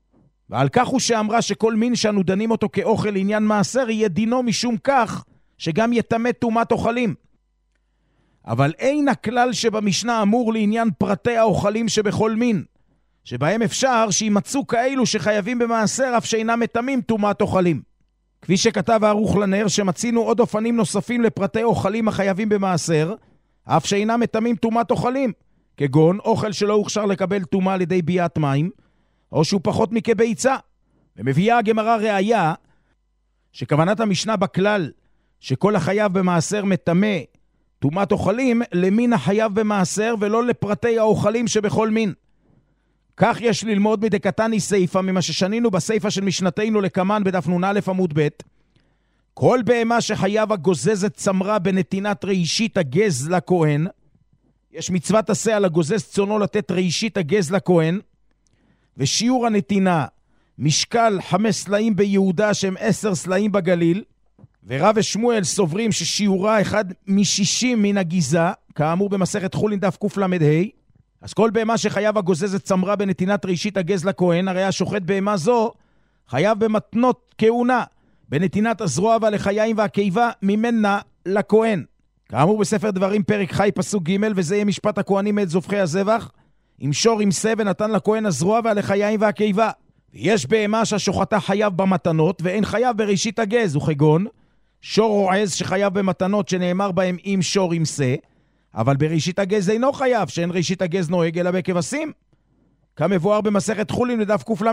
ועל כך הוא שאמרה שכל מין שאנו דנים אותו כאוכל לעניין מעשר, יהיה דינו משום כך שגם יטמא טומאת אוכלים. אבל אין הכלל שבמשנה אמור לעניין פרטי האוכלים שבכל מין, שבהם אפשר שימצאו כאלו שחייבים במעשר אף שאינם מטמאים טומאת אוכלים. כפי שכתב הערוך לנר, שמצינו עוד אופנים נוספים לפרטי אוכלים החייבים במעשר, אף שאינם מטמאים טומאת אוכלים, כגון אוכל שלא הוכשר לקבל טומאה על ידי ביאת מים, או שהוא פחות מכביצה. ומביאה הגמרא ראיה שכוונת המשנה בכלל שכל החייב במעשר מטמא טומאת אוכלים למין החייב במעשר ולא לפרטי האוכלים שבכל מין. כך יש ללמוד מדקתני סייפה ממה ששנינו בסייפה של משנתנו לקמן בדף נ"א עמוד ב'. כל בהמה שחייב הגוזזת צמרה בנתינת ראשית הגז לכהן, יש מצוות עשה על הגוזז צונו לתת ראשית הגז לכהן, ושיעור הנתינה משקל 5 סלעים ביהודה שהם 10 סלעים בגליל, ורב ושמואל סוברים ששיעורה 1 מ-60 מן הגיזה, כאמור במסכת חולין דף קל"ה. אז כל בהמה שחייב הגוזזת צמרה בנתינת ראשית הגז לכהן, הרי השוחט בהמה זו חייב במתנות כהונה, בנתינת הזרוע והלחיים והקיבה ממנה לכהן. כאמור בספר דברים פרק חי פסוק ג', וזה יהיה משפט הכהנים מאת זובחי הזבח, עם שור עם שא ונתן לכהן הזרוע והלחיים והקיבה. ויש בהמה שהשוחטה חייב במתנות ואין חייב בראשית הגז, וכגון שור רועז שחייב במתנות שנאמר בהם עם שור עם שא, אבל בראשית הגז אינו חייב, שאין ראשית הגז נוהג אלא בכבשים, כמבואר במסכת חולין לדף קל"ה,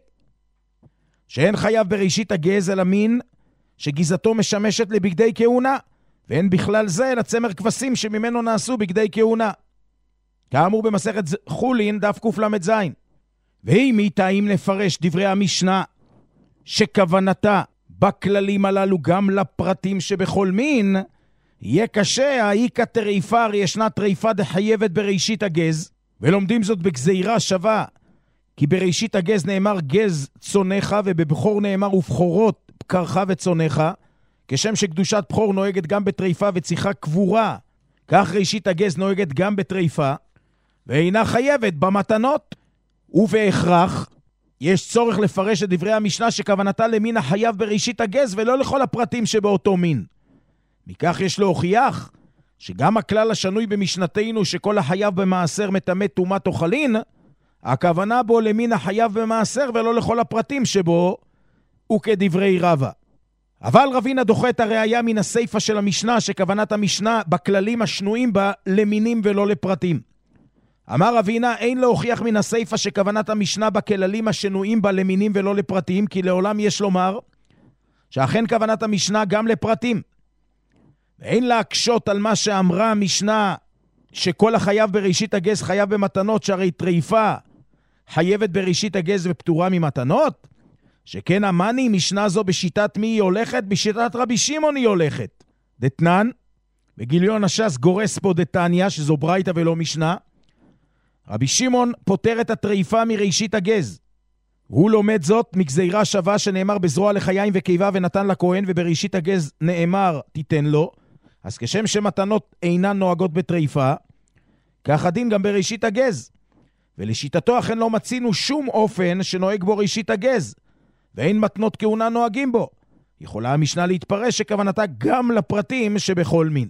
שאין חייב בראשית הגז אלא מין שגיזתו משמשת לבגדי כהונה, ואין בכלל זה אלא צמר כבשים שממנו נעשו בגדי כהונה, כאמור במסכת חולין דף קל"ז. והיא מטעים לפרש דברי המשנה שכוונתה בכללים הללו גם לפרטים שבכל מין, יהיה קשה, האיקה תריפה, הרי ישנה תריפה דחייבת בראשית הגז, ולומדים זאת בגזירה שווה, כי בראשית הגז נאמר גז צונך, ובבחור נאמר ובחורות בקרך וצונך, כשם שקדושת בחור נוהגת גם בתריפה וצריכה קבורה, כך ראשית הגז נוהגת גם בתריפה, ואינה חייבת במתנות. ובהכרח יש צורך לפרש את דברי המשנה שכוונתה למין החייב בראשית הגז ולא לכל הפרטים שבאותו מין. מכך יש להוכיח שגם הכלל השנוי במשנתנו שכל החייב במעשר מטמא טומאת אוכלין, הכוונה בו למין החייב במעשר ולא לכל הפרטים שבו, וכדברי רבא. אבל רבינה דוחה את הראיה מן הסייפה של המשנה שכוונת המשנה בכללים השנויים בה למינים ולא לפרטים. אמר רבינה, אין להוכיח מן הסייפה שכוונת המשנה בכללים השנויים בה למינים ולא לפרטים, כי לעולם יש לומר שאכן כוונת המשנה גם לפרטים. ואין להקשות על מה שאמרה המשנה שכל החייב בראשית הגז חייב במתנות, שהרי טריפה חייבת בראשית הגז ופטורה ממתנות, שכן אמני משנה זו בשיטת מי היא הולכת? בשיטת רבי שמעון היא הולכת. דתנן, בגיליון הש"ס גורס פה דתניא, שזו ברייתא ולא משנה, רבי שמעון פותר את הטריפה מראשית הגז. הוא לומד זאת מגזירה שווה שנאמר בזרוע לחיים וקיבה ונתן לכהן, ובראשית הגז נאמר תיתן לו. אז כשם שמתנות אינן נוהגות בטריפה, כך הדין גם בראשית הגז. ולשיטתו אכן לא מצינו שום אופן שנוהג בו ראשית הגז, ואין מתנות כהונה נוהגים בו. יכולה המשנה להתפרש שכוונתה גם לפרטים שבכל מין.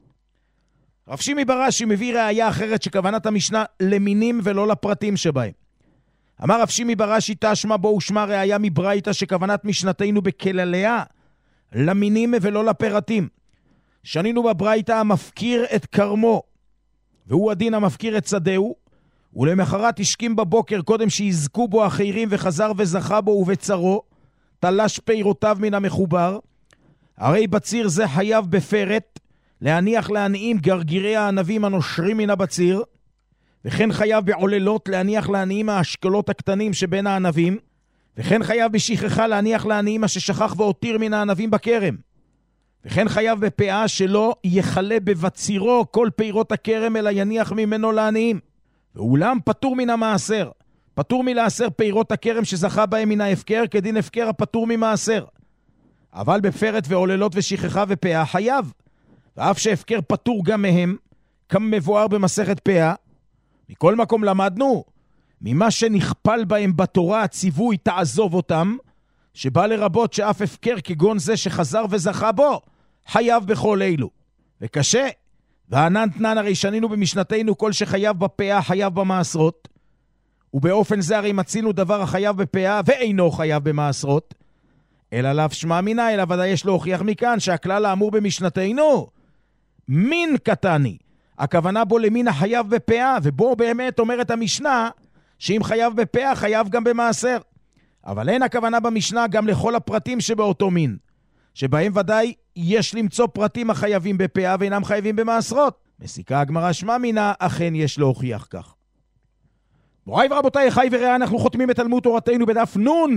רב שימי ברש"י מביא ראיה אחרת שכוונת המשנה למינים ולא לפרטים שבהם. אמר רב שימי ברש"י תשמע בו ושמע ראיה מברייתא שכוונת משנתנו בכלליה למינים ולא לפרטים. שנינו בברייתא המפקיר את קרמו, והוא הדין המפקיר את שדהו, ולמחרת השכים בבוקר קודם שיזכו בו אחרים וחזר וזכה בו ובצרו, תלש פירותיו מן המחובר, הרי בציר זה חייב בפרט, להניח לעניים גרגירי הענבים הנושרים מן הבציר, וכן חייב בעוללות להניח לעניים האשכולות הקטנים שבין הענבים, וכן חייב בשכחה להניח לעניים ששכח והותיר מן הענבים בכרם, וכן חייב בפאה שלא יחלה בבצירו כל פירות הכרם אלא יניח ממנו לעניים. ואולם פטור מן המעשר, פטור מלעשר פירות הכרם שזכה בהם מן ההפקר, כדין הפקר הפטור ממעשר. אבל בפרט ועוללות ושכחה ופאה חייב, ואף שהפקר פטור גם מהם, כמבואר במסכת פאה. מכל מקום למדנו, ממה שנכפל בהם בתורה הציווי תעזוב אותם, שבא לרבות שאף הפקר כגון זה שחזר וזכה בו, חייב בכל אלו. וקשה, וענן תנן הרי שנינו במשנתנו כל שחייב בפאה חייב במעשרות, ובאופן זה הרי מצינו דבר החייב בפאה ואינו חייב במעשרות, אלא לאו שמע מינה, אלא ודאי יש להוכיח מכאן שהכלל האמור במשנתנו, מין קטני, הכוונה בו למין החייב בפאה, ובו באמת אומרת המשנה, שאם חייב בפאה חייב גם במעשר. אבל אין הכוונה במשנה גם לכל הפרטים שבאותו מין, שבהם ודאי יש למצוא פרטים החייבים בפאה ואינם חייבים במעשרות. מסיקה הגמרא שמע מינה, אכן יש להוכיח כך. מוריי ורבותיי, חי וראה, אנחנו חותמים את תלמוד תורתנו בדף נון,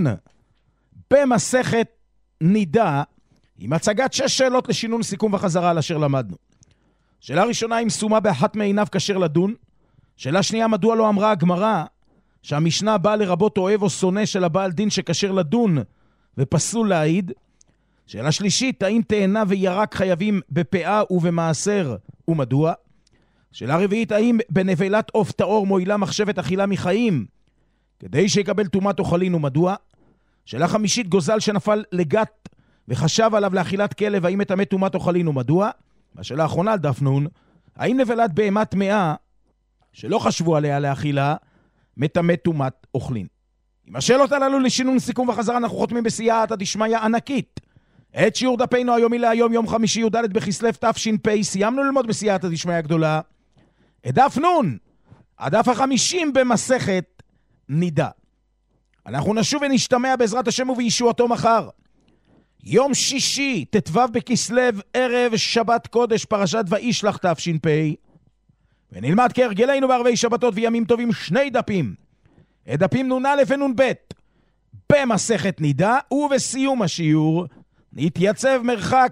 במסכת נידה, עם הצגת 6 שאלות לשינון סיכום וחזרה על אשר למדנו. שאלה ראשונה, אם סומה באחת מעיניו כשר לדון. שאלה שנייה, מדוע לא אמרה הגמרא שהמשנה באה לרבות אוהב או שונא של הבעל דין שכשר לדון ופסול להעיד. שאלה שלישית, האם תאנה וירק חייבים בפאה ובמעשר ומדוע. שאלה רביעית, האם בנבלת עוף טהור מועילה מחשבת אכילה מחיים כדי שיקבל טומאת אוכלין ומדוע. שאלה חמישית, גוזל שנפל לגת וחשב עליו לאכילת כלב, האם מטמא טומאת אוכלין ומדוע. והשאלה האחרונה על דף נון, האם נבלת בהמה טמאה שלא חשבו עליה לאכילה מטמא טומאת אוכלין. עם השאלות הללו לשינון סיכום וחזרה אנחנו חותמים בסייעתא דשמיא ענקית את שיעור דפנו היומי להיום, יום חמישי י"ד בכסלו תש"פ. סיימנו ללמוד בסייעתא דשמיא הגדולה את דף נון, הדף ה-50 במסכת נידה. אנחנו נשוב ונשתמע בעזרת השם ובישועתו מחר, יום שישי ט"ו בכסלו, ערב שבת קודש, פרשת וישלח תש"פ, ונלמד כהרגלנו בערבי שבתות וימים טובים 2 דפים, את דפים נ"א ונ"ב במסכת נידה, ובסיום השיעור נתייצב מרחק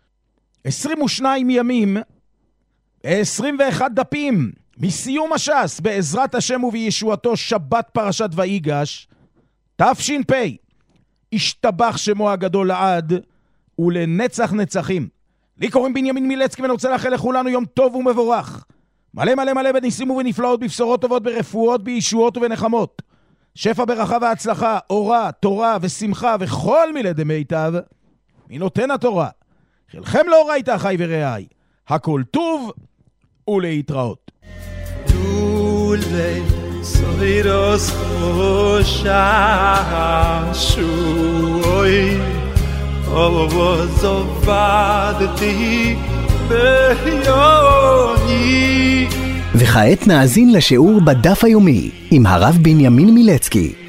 22 ימים 21 דפים מסיום הש"ס בעזרת השם ובישועתו, שבת פרשת ויגש תש"פ. השתבח שמו הגדול לעד ולנצח נצחים. לי קוראים בנימין מילצקי, ואני רוצה לאחל לכולנו יום טוב ומבורך, מלא מלא מלא בניסים ובנפלאות, בבשורות טובות, ברפואות, בישועות ובנחמות, שפע ברכה והצלחה, אורה, תורה ושמחה וכל מילי דמיטב מי נותן התורה. חלכם לאורייתא חי ורעי, הכל טוב ולהתראות. Soiros Hoshashuoi Ovozovadti Beyoni. וכעת נאזין לשיעור בדף היומי עם הרב בנימין מילצקי.